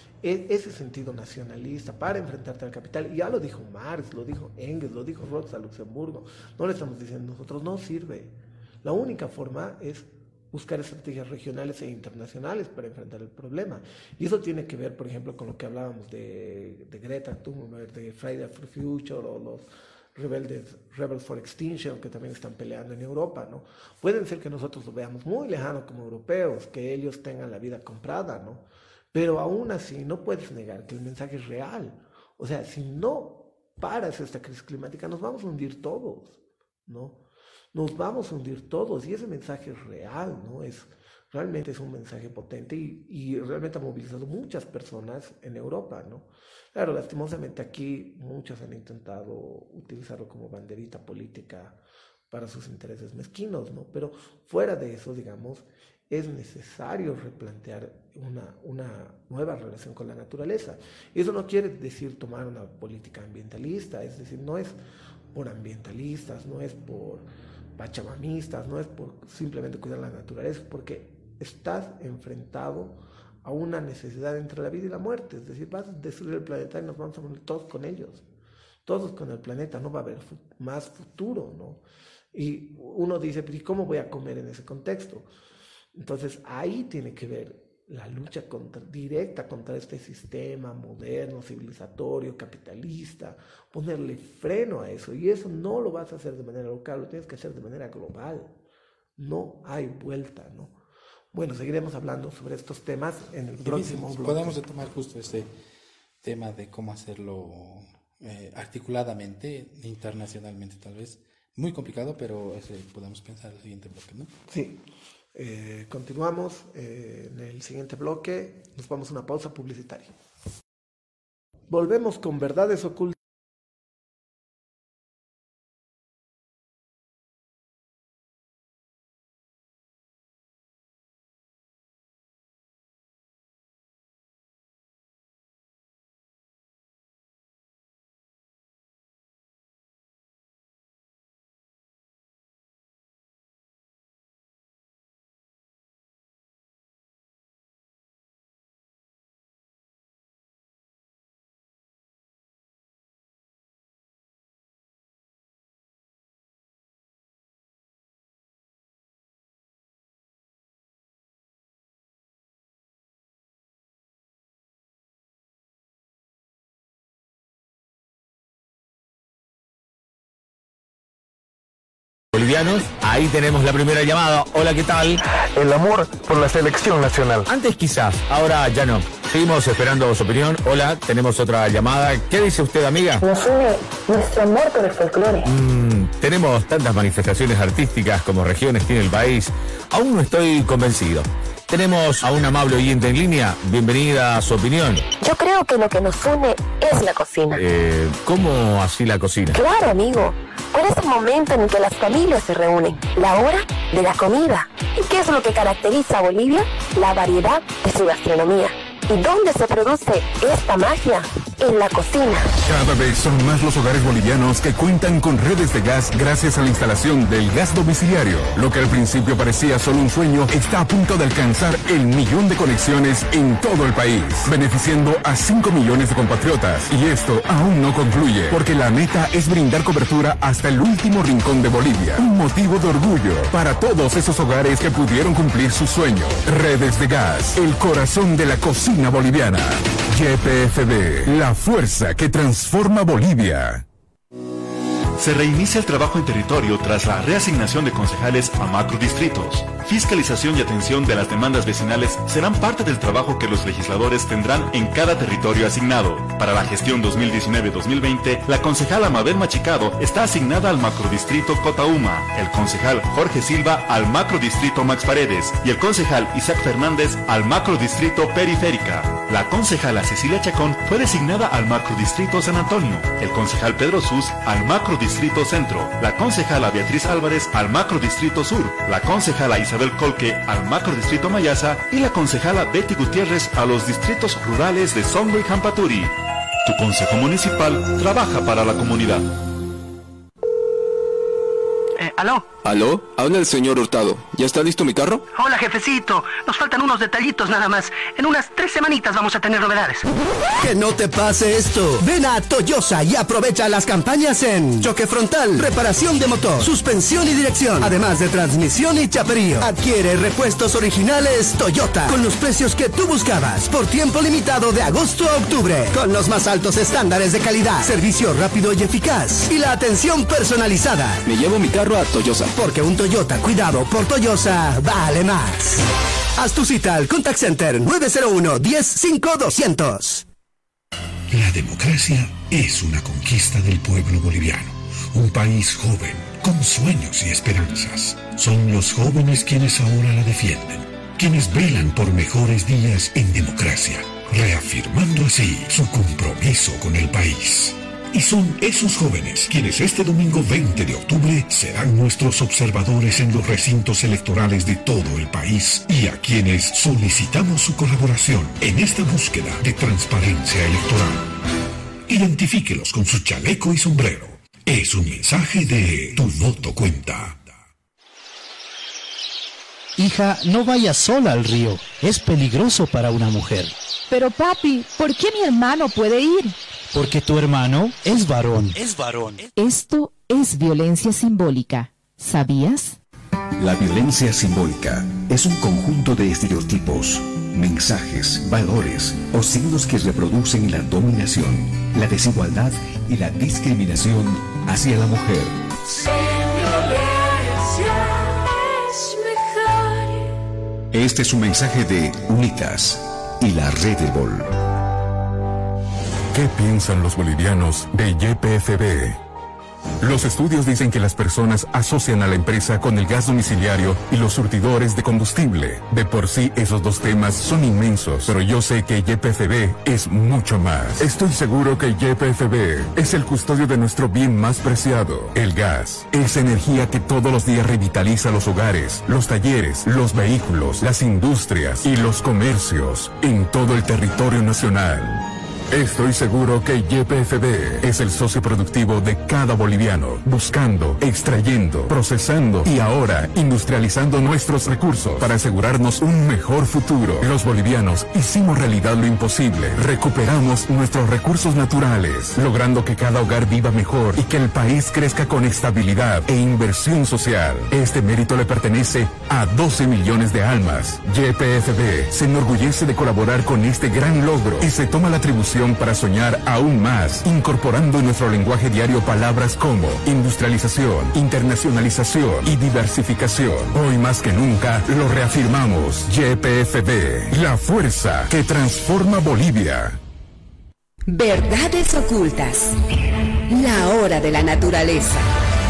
Ese sentido nacionalista para enfrentarte al capital, y ya lo dijo Marx, lo dijo Engels, lo dijo Rosa Luxemburgo, no le estamos diciendo nosotros, no sirve. La única forma es buscar estrategias regionales e internacionales para enfrentar el problema. Y eso tiene que ver, por ejemplo, con lo que hablábamos de, de Greta Thunberg, de Friday for Future, o los rebeldes, Rebels for Extinction, que también están peleando en Europa, ¿no? Pueden ser que nosotros lo veamos muy lejano como europeos, que ellos tengan la vida comprada, ¿no? Pero aún así no puedes negar que el mensaje es real. O sea, si no paras esta crisis climática, nos vamos a hundir todos, ¿no? Nos vamos a hundir todos, y ese mensaje es real, ¿no? Es, realmente es un mensaje potente, y, y realmente ha movilizado muchas personas en Europa, ¿no? Claro, lastimosamente aquí muchos han intentado utilizarlo como banderita política para sus intereses mezquinos, ¿no? Pero fuera de eso, digamos, es necesario replantear una, una nueva relación con la naturaleza. Y eso no quiere decir tomar una política ambientalista, es decir, no es por ambientalistas, no es por pachamamistas, no es por simplemente cuidar la naturaleza, porque estás enfrentado a una necesidad entre la vida y la muerte. Es decir, vas a destruir el planeta y nos vamos a morir todos con ellos, todos con el planeta, no va a haber más futuro, ¿no? Y uno dice, ¿y cómo voy a comer en ese contexto? Entonces ahí tiene que ver la lucha contra, directa contra este sistema moderno, civilizatorio, capitalista, ponerle freno a eso. Y eso no lo vas a hacer de manera local, lo tienes que hacer de manera global. No hay vuelta, ¿no? Bueno, seguiremos hablando sobre estos temas en el próximo bloque. Podemos retomar justo este tema de cómo hacerlo eh, articuladamente, internacionalmente tal vez. Muy complicado, pero ese podemos pensar en el siguiente bloque, ¿no? Sí. Eh, continuamos eh, en el siguiente bloque, nos vamos a una pausa publicitaria. Volvemos con verdades ocultas. Bolivianos, ahí tenemos la primera llamada. Hola, ¿qué tal? El amor por la selección nacional. Antes quizás, ahora ya no. Seguimos esperando su opinión. Hola, tenemos otra llamada. ¿Qué dice usted, amiga? Nos une nuestro amor por el folclore. Mm, tenemos tantas manifestaciones artísticas como regiones tiene el país. Aún no estoy convencido. Tenemos a un amable oyente en línea. Bienvenida a su opinión. Yo creo que lo que nos une es la cocina. Eh, ¿Cómo así la cocina? Claro, amigo. ¿Cuál es el momento en que las familias se reúnen? La hora de la comida. ¿Y qué es lo que caracteriza a Bolivia? La variedad de su gastronomía. ¿Y dónde se produce esta magia? En la cocina. Cada vez son más los hogares bolivianos que cuentan con redes de gas gracias a la instalación del gas domiciliario. Lo que al principio parecía solo un sueño está a punto de alcanzar el millón de conexiones en todo el país, beneficiando a cinco millones de compatriotas. Y esto aún no concluye, porque la meta es brindar cobertura hasta el último rincón de Bolivia. Un motivo de orgullo para todos esos hogares que pudieron cumplir sus sueños. Redes de gas, el corazón de la cocina boliviana. Y P F B, la fuerza que transforma Bolivia. Se reinicia el trabajo en territorio tras la reasignación de concejales a macrodistritos. Fiscalización y atención de las demandas vecinales serán parte del trabajo que los legisladores tendrán en cada territorio asignado. Para la gestión dos mil diecinueve dos mil veinte, la concejala Mabel Machicado está asignada al macrodistrito Cotauma, el concejal Jorge Silva al macrodistrito Max Paredes y el concejal Isaac Fernández al macrodistrito Periférica. La concejala Cecilia Chacón fue designada al macrodistrito San Antonio, el concejal Pedro Sus al macrodistrito Centro, la concejala Beatriz Álvarez al macrodistrito Sur, la concejala Isabel Colque al macrodistrito Mayasa y la concejala Betty Gutiérrez a los distritos rurales de Songo y Jampaturi. Tu consejo municipal trabaja para la comunidad. Eh, ¿aló? ¿Aló? Habla el señor Hurtado. ¿Ya está listo mi carro? Hola, jefecito. Nos faltan unos detallitos nada más. En unas tres semanitas vamos a tener novedades. Que no te pase esto. Ven a Toyosa y aprovecha las campañas en choque frontal, reparación de motor, suspensión y dirección, además de transmisión y chaperío. Adquiere repuestos originales Toyota con los precios que tú buscabas por tiempo limitado de agosto a octubre, con los más altos estándares de calidad, servicio rápido y eficaz y la atención personalizada. Me llevo mi carro a Toyosa. Porque un Toyota cuidado por Toyosa vale más. Haz tu cita al Contact Center nueve cero uno, uno cero cinco, doscientos. La democracia es una conquista del pueblo boliviano. Un país joven, con sueños y esperanzas. Son los jóvenes quienes ahora la defienden, quienes velan por mejores días en democracia, reafirmando así su compromiso con el país. Y son esos jóvenes quienes este domingo veinte de octubre serán nuestros observadores en los recintos electorales de todo el país y a quienes solicitamos su colaboración en esta búsqueda de transparencia electoral. Identifíquelos con su chaleco y sombrero. Es un mensaje de Tu Voto Cuenta. Hija, no vayas sola al río. Es peligroso para una mujer. Pero papi, ¿por qué mi hermano puede ir? Porque tu hermano es varón. Es varón. Esto es violencia simbólica. ¿Sabías? La violencia simbólica es un conjunto de estereotipos, mensajes, valores o signos que reproducen la dominación, la desigualdad y la discriminación hacia la mujer. Sin violencia es mejor. Este es un mensaje de UNITAS y la Red Herbol. ¿Qué piensan los bolivianos de Y P F B? Los estudios dicen que las personas asocian a la empresa con el gas domiciliario y los surtidores de combustible. De por sí esos dos temas son inmensos, pero yo sé que Y P F B es mucho más. Estoy seguro que Y P F B es el custodio de nuestro bien más preciado, el gas. Esa energía que todos los días revitaliza los hogares, los talleres, los vehículos, las industrias y los comercios en todo el territorio nacional. Estoy seguro que Y P F B es el socio productivo de cada boliviano, buscando, extrayendo, procesando y ahora industrializando nuestros recursos para asegurarnos un mejor futuro. Los bolivianos hicimos realidad lo imposible, recuperamos nuestros recursos naturales, logrando que cada hogar viva mejor y que el país crezca con estabilidad e inversión social. Este mérito le pertenece a doce millones de almas. Y P F B se enorgullece de colaborar con este gran logro y se toma la atribución para soñar aún más, incorporando en nuestro lenguaje diario palabras como industrialización, internacionalización y diversificación. Hoy más que nunca lo reafirmamos. Y P F B, la fuerza que transforma Bolivia. Verdades ocultas. La hora de la naturaleza.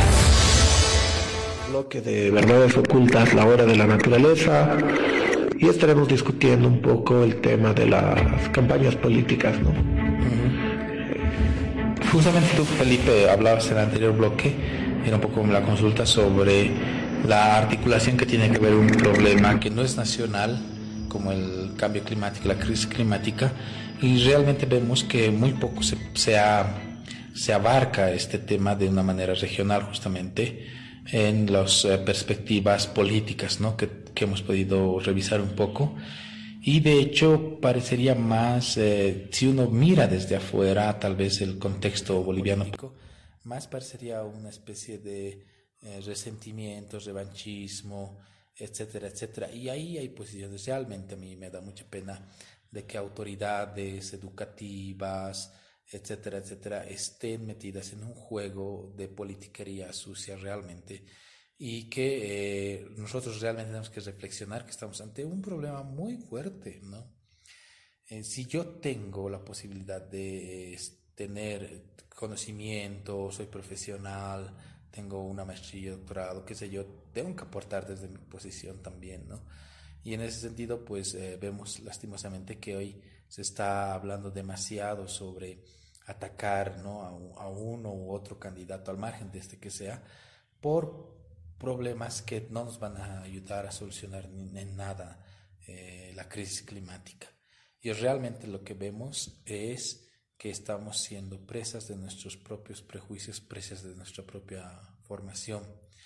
Bloque de verdades ocultas, la hora de la naturaleza. Y estaremos discutiendo un poco el tema de las campañas políticas, ¿no? Uh-huh. Justamente tú, Felipe, hablabas en el anterior bloque, era un poco la consulta sobre la articulación que tiene que ver un problema que no es nacional, como el cambio climático, la crisis climática, y realmente vemos que muy poco se, se, ha, se abarca este tema de una manera regional, justamente, en las eh, perspectivas políticas, ¿no? que, que hemos podido revisar un poco, y de hecho parecería más, eh, si uno mira desde afuera, tal vez el contexto boliviano, más parecería una especie de eh, resentimiento, revanchismo, etcétera, etcétera, y ahí hay posiciones, realmente a mí me da mucha pena de que autoridades educativas, etcétera, etcétera, estén metidas en un juego de politiquería sucia realmente, y que eh, nosotros realmente tenemos que reflexionar que estamos ante un problema muy fuerte, ¿no? Eh, si yo tengo la posibilidad de eh, tener conocimiento, soy profesional, tengo una maestría, doctorado, qué sé yo, tengo que aportar desde mi posición también, ¿no? Y en ese sentido, pues eh, vemos lastimosamente que hoy se está hablando demasiado sobre atacar, ¿no?, a, a uno u otro candidato, al margen de este que sea, por problemas que no nos van a ayudar a solucionar en nada eh, la crisis climática. Y realmente lo que vemos es que estamos siendo presas de nuestros propios prejuicios, presas de nuestra propia formación.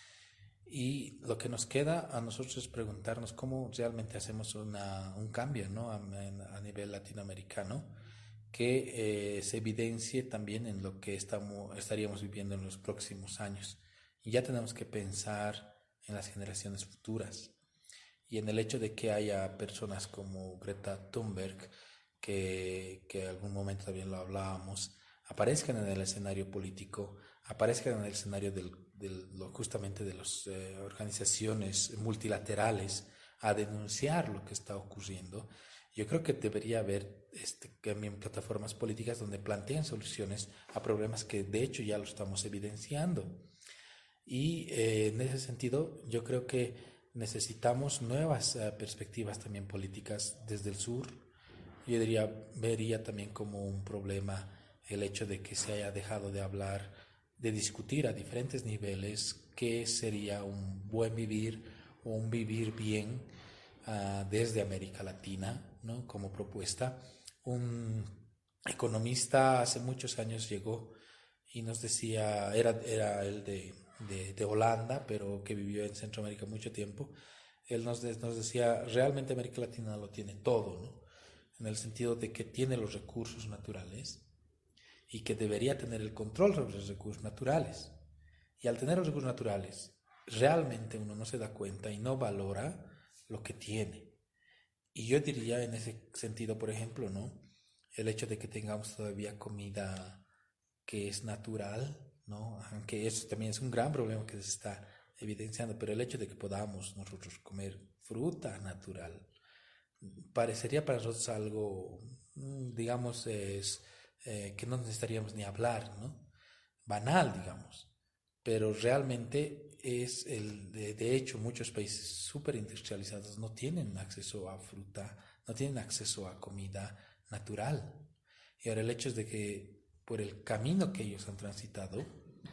Y lo que nos queda a nosotros es preguntarnos cómo realmente hacemos una, un cambio, ¿no?, a, a nivel latinoamericano, que eh, se evidencie también en lo que estamos, estaríamos viviendo en los próximos años. Y ya tenemos que pensar en las generaciones futuras y en el hecho de que haya personas como Greta Thunberg, que, que en algún momento también lo hablábamos, aparezcan en el escenario político, aparezcan en el escenario del, del, justamente de las eh, organizaciones multilaterales a denunciar lo que está ocurriendo. Yo creo que debería haber este, también plataformas políticas donde planteen soluciones a problemas que de hecho ya lo estamos evidenciando. Y eh, en ese sentido yo creo que necesitamos nuevas uh, perspectivas también políticas desde el sur. Yo diría, vería también como un problema el hecho de que se haya dejado de hablar, de discutir a diferentes niveles qué sería un buen vivir o un vivir bien uh, desde América Latina, ¿no?, como propuesta. Un economista hace muchos años llegó y nos decía, era, era el de De, de Holanda, pero que vivió en Centroamérica mucho tiempo. Él nos, de, nos decía, realmente América Latina lo tiene todo, ¿no?, en el sentido de que tiene los recursos naturales y que debería tener el control sobre los recursos naturales. Y al tener los recursos naturales, realmente uno no se da cuenta y no valora lo que tiene. Y yo diría en ese sentido, por ejemplo, ¿no?, el hecho de que tengamos todavía comida que es natural, ¿no?, aunque eso también es un gran problema que se está evidenciando, pero el hecho de que podamos nosotros comer fruta natural parecería para nosotros algo, digamos, es, eh, que no necesitaríamos ni hablar, ¿no?, banal, digamos, pero realmente es el de, de hecho muchos países súper industrializados no tienen acceso a fruta, no tienen acceso a comida natural. Y ahora el hecho es de que por el camino que ellos han transitado,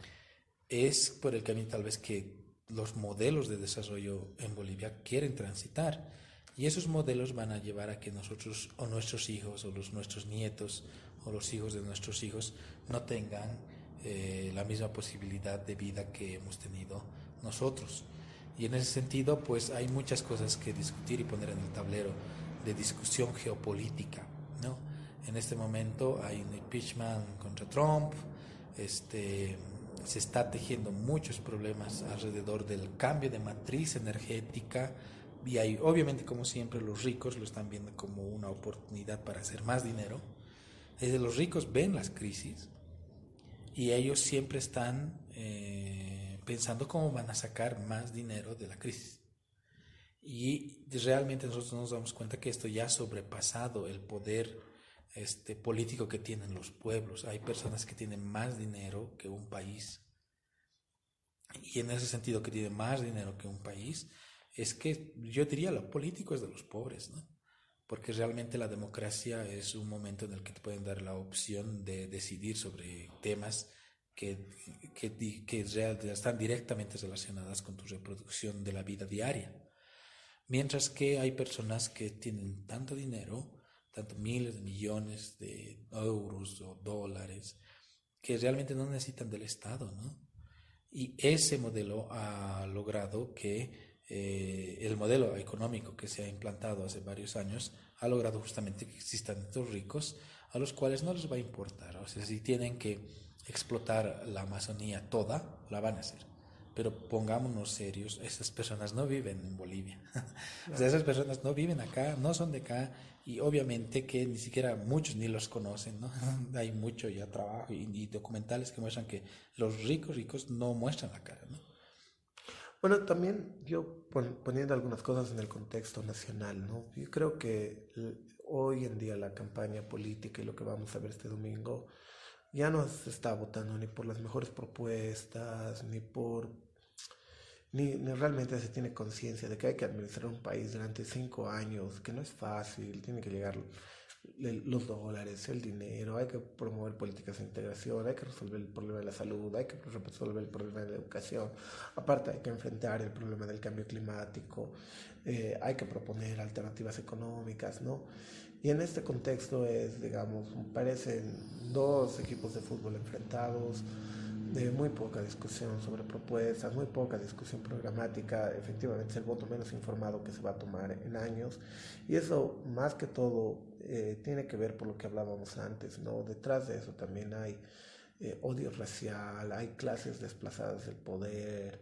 es por el camino tal vez que los modelos de desarrollo en Bolivia quieren transitar, y esos modelos van a llevar a que nosotros o nuestros hijos o los nuestros nietos o los hijos de nuestros hijos no tengan eh, la misma posibilidad de vida que hemos tenido nosotros. Y en ese sentido pues hay muchas cosas que discutir y poner en el tablero de discusión geopolítica, ¿no? En este momento hay un impeachment contra Trump, este, se está tejiendo muchos problemas alrededor del cambio de matriz energética, y hay, obviamente, como siempre, los ricos lo están viendo como una oportunidad para hacer más dinero. Desde los ricos ven las crisis y ellos siempre están eh, pensando cómo van a sacar más dinero de la crisis. Y realmente nosotros nos damos cuenta que esto ya ha sobrepasado el poder este, político que tienen los pueblos. Hay personas que tienen más dinero que un país. Y en ese sentido, que tienen más dinero que un país, es que yo diría lo político es de los pobres, ¿no? Porque realmente la democracia es un momento en el que te pueden dar la opción de decidir sobre temas que, que, que están directamente relacionadas con tu reproducción de la vida diaria. Mientras que hay personas que tienen tanto dinero, tanto miles de millones de euros o dólares, que realmente no necesitan del Estado, ¿no? Y ese modelo ha logrado que eh, el modelo económico que se ha implantado hace varios años ha logrado justamente que existan estos ricos a los cuales no les va a importar. O sea, si tienen que explotar la Amazonía toda, la van a hacer. Pero pongámonos serios, esas personas no viven en Bolivia. O sea, esas personas no viven acá, no son de acá, y obviamente que ni siquiera muchos ni los conocen, ¿no? Hay mucho ya trabajo y, y documentales que muestran que los ricos ricos no muestran la cara, ¿no? Bueno, también yo pon, poniendo algunas cosas en el contexto nacional, ¿no? Yo creo que l- hoy en día la campaña política y lo que vamos a ver este domingo ya no se está votando ni por las mejores propuestas, ni por Ni, ni realmente se tiene conciencia de que hay que administrar un país durante cinco años, que no es fácil, tiene que llegar el- los dólares, el dinero, hay que promover políticas de integración, hay que resolver el problema de la salud, hay que resolver el problema de la educación, aparte hay que enfrentar el problema del cambio climático, eh, hay que proponer alternativas económicas, ¿no? Y en este contexto es, digamos, parecen dos equipos de fútbol enfrentados, de muy poca discusión sobre propuestas, muy poca discusión programática, efectivamente es el voto menos informado que se va a tomar en años, y eso más que todo eh, tiene que ver por lo que hablábamos antes, ¿no? Detrás de eso también hay eh, odio racial, hay clases desplazadas del poder,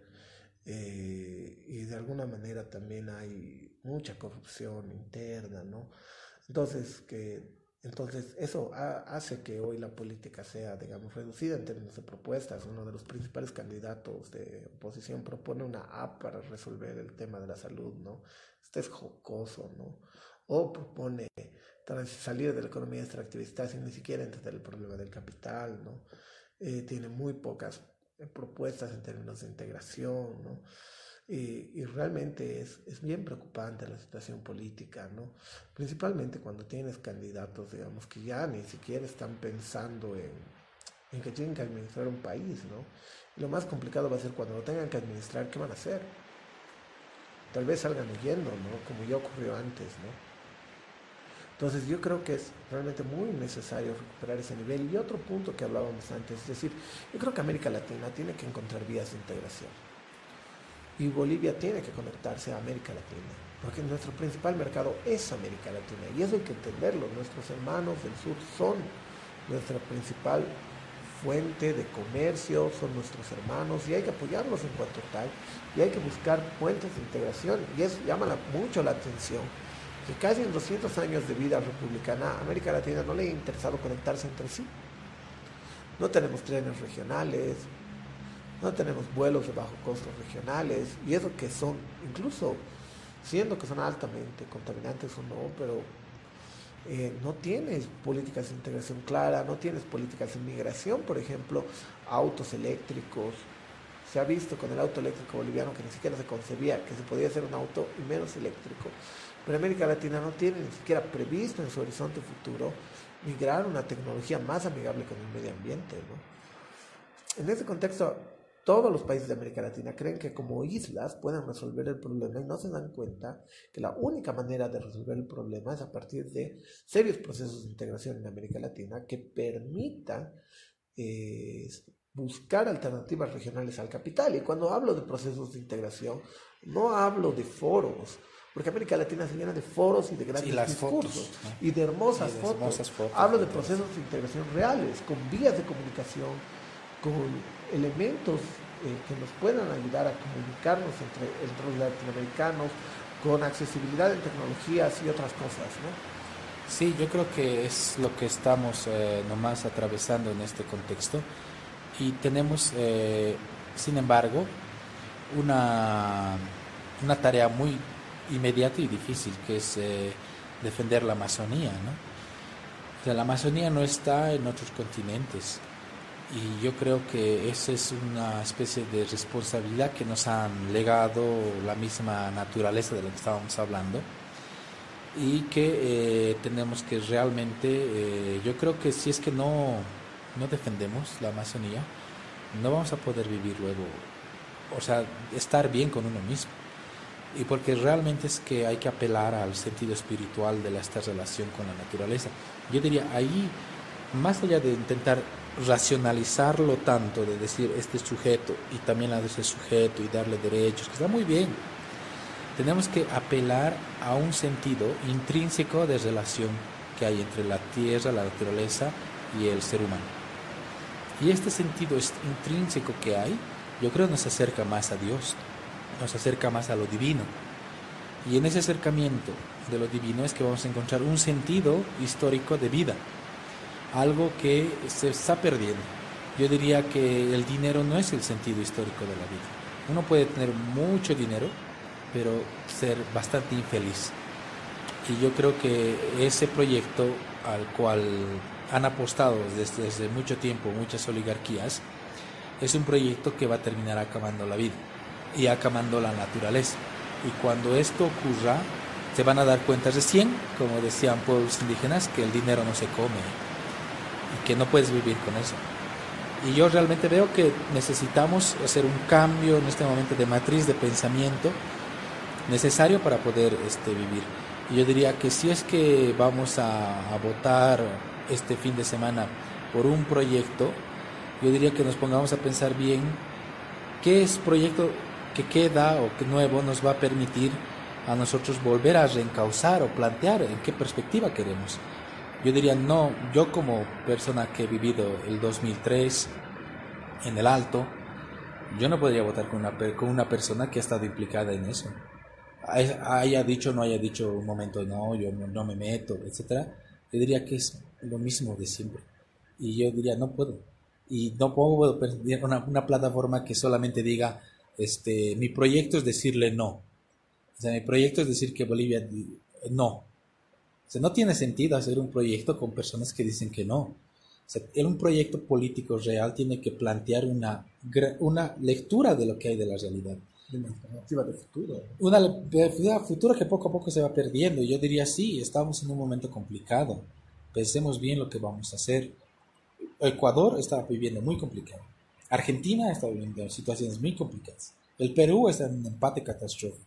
eh, y de alguna manera también hay mucha corrupción interna, ¿no? Entonces, que Entonces, eso ha, hace que hoy la política sea, digamos, reducida en términos de propuestas. Uno de los principales candidatos de oposición propone una app para resolver el tema de la salud, ¿no? Este es jocoso, ¿no? O propone salir de la economía extractivista sin ni siquiera entender el problema del capital, ¿no? Eh, tiene muy pocas propuestas en términos de integración, ¿no? Y, y realmente es, es bien preocupante la situación política, ¿no? Principalmente cuando tienes candidatos, digamos, que ya ni siquiera están pensando en, en que tienen que administrar un país, ¿no? Y lo más complicado va a ser cuando lo tengan que administrar, ¿qué van a hacer? Tal vez salgan huyendo, ¿no? Como ya ocurrió antes, ¿no? Entonces yo creo que es realmente muy necesario recuperar ese nivel. Y otro punto que hablábamos antes, es decir, yo creo que América Latina tiene que encontrar vías de integración. Y Bolivia tiene que conectarse a América Latina, porque nuestro principal mercado es América Latina, y eso hay que entenderlo. Nuestros hermanos del sur son nuestra principal fuente de comercio, son nuestros hermanos, y hay que apoyarlos en cuanto tal, y hay que buscar puentes de integración, y eso llama la, mucho la atención, que casi en doscientos años de vida republicana, a América Latina no le ha interesado conectarse entre sí. No tenemos trenes regionales, no tenemos vuelos de bajo costo regionales, y eso que son, incluso siendo que son altamente contaminantes o no, pero eh, no tienes políticas de integración clara, no tienes políticas de migración, por ejemplo, autos eléctricos. Se ha visto con el auto eléctrico boliviano que ni siquiera se concebía que se podía hacer un auto y menos eléctrico. Pero América Latina no tiene ni siquiera previsto en su horizonte futuro migrar a una tecnología más amigable con el medio ambiente, ¿no? En ese contexto, todos los países de América Latina creen que como islas pueden resolver el problema, y no se dan cuenta que la única manera de resolver el problema es a partir de serios procesos de integración en América Latina que permitan eh, buscar alternativas regionales al capital. Y cuando hablo de procesos de integración, no hablo de foros, porque América Latina se llena de foros y de grandes sí, discursos, fotos, ¿no? y de hermosas, y de fotos. hermosas fotos. Hablo de procesos de integración reales, con vías de comunicación, con elementos eh, que nos puedan ayudar a comunicarnos entre, entre los latinoamericanos, con accesibilidad en tecnologías y otras cosas, ¿no? Sí, yo creo que es lo que estamos eh, nomás atravesando en este contexto, y tenemos, eh, sin embargo, una, una tarea muy inmediata y difícil, que es eh, defender la Amazonía, ¿no? O sea, la Amazonía no está en otros continentes, y yo creo que esa es una especie de responsabilidad que nos han legado la misma naturaleza de la que estábamos hablando, y que eh, tenemos que realmente, eh, yo creo que si es que no, no defendemos la Amazonía, no vamos a poder vivir luego, o sea, estar bien con uno mismo. Y porque realmente es que hay que apelar al sentido espiritual de esta relación con la naturaleza. Yo diría, ahí, más allá de intentar racionalizarlo tanto, de decir este sujeto y también a ese sujeto y darle derechos, que está muy bien, tenemos que apelar a un sentido intrínseco de relación que hay entre la tierra, la naturaleza y el ser humano. Y este sentido intrínseco que hay, yo creo nos acerca más a Dios, nos acerca más a lo divino. Y en ese acercamiento de lo divino es que vamos a encontrar un sentido histórico de vida, algo que se está perdiendo. Yo diría que el dinero no es el sentido histórico de la vida. Uno puede tener mucho dinero, pero ser bastante infeliz. Y yo creo que ese proyecto al cual han apostado desde, desde mucho tiempo muchas oligarquías es un proyecto que va a terminar acabando la vida y acabando la naturaleza. Y cuando esto ocurra, se van a dar cuenta recién, como decían pueblos indígenas, que el dinero no se come y que no puedes vivir con eso. Y yo realmente veo que necesitamos hacer un cambio en este momento de matriz de pensamiento necesario para poder este, vivir. Y yo diría que si es que vamos a, a votar este fin de semana por un proyecto, yo diría que nos pongamos a pensar bien qué es proyecto que queda o que nuevo nos va a permitir a nosotros volver a reencauzar o plantear en qué perspectiva queremos. Yo diría, no, yo como persona que he vivido el dos mil tres en el Alto, yo no podría votar con una, con una persona que ha estado implicada en eso. Haya dicho o no haya dicho un momento, no, yo no, no me meto, etcétera. Yo diría que es lo mismo de siempre. Y yo diría, no puedo. Y no puedo perder una, una plataforma que solamente diga, este, mi proyecto es decirle no. O sea, mi proyecto es decir que Bolivia no. O sea, no tiene sentido hacer un proyecto con personas que dicen que no. O sea, un proyecto político real tiene que plantear una, una lectura de lo que hay de la realidad. Una alternativa de futuro. Una alternativa de futuro que poco a poco se va perdiendo. Yo diría, sí, estamos en un momento complicado. Pensemos bien lo que vamos a hacer. Ecuador está viviendo muy complicado. Argentina está viviendo situaciones muy complicadas. El Perú está en un empate catastrófico.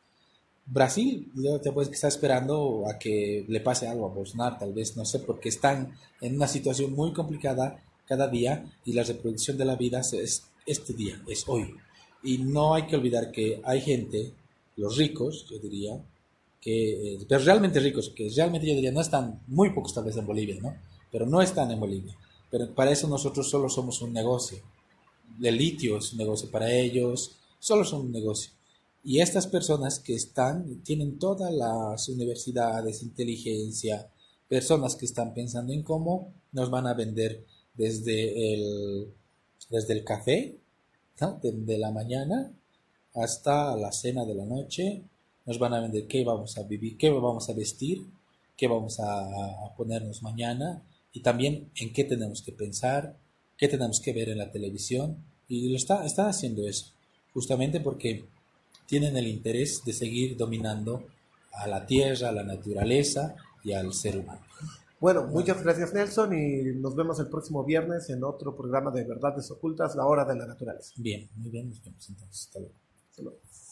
Brasil te puedes estar esperando a que le pase algo a Bolsonaro, tal vez, no sé, porque están en una situación muy complicada cada día y la reproducción de la vida es este día, es hoy. Y no hay que olvidar que hay gente, los ricos, yo diría, que, pero realmente ricos, que realmente yo diría no están, muy pocos tal vez en Bolivia, ¿no? Pero no están en Bolivia. Pero para eso nosotros solo somos un negocio. El litio es un negocio para ellos, solo son un negocio. Y estas personas que están, tienen todas las universidades, inteligencia, personas que están pensando en cómo nos van a vender desde el, desde el café, ¿no? de, de la mañana hasta la cena de la noche, nos van a vender qué vamos a vivir, qué vamos a vestir, qué vamos a, a ponernos mañana y también en qué tenemos que pensar, qué tenemos que ver en la televisión. Y lo está, están haciendo eso, justamente porque tienen el interés de seguir dominando a la tierra, a la naturaleza y al ser humano. Bueno, muchas gracias Nelson y nos vemos el próximo viernes en otro programa de Verdades Ocultas, la hora de la naturaleza. Bien, muy bien, nos vemos entonces. Hasta luego. Hasta luego.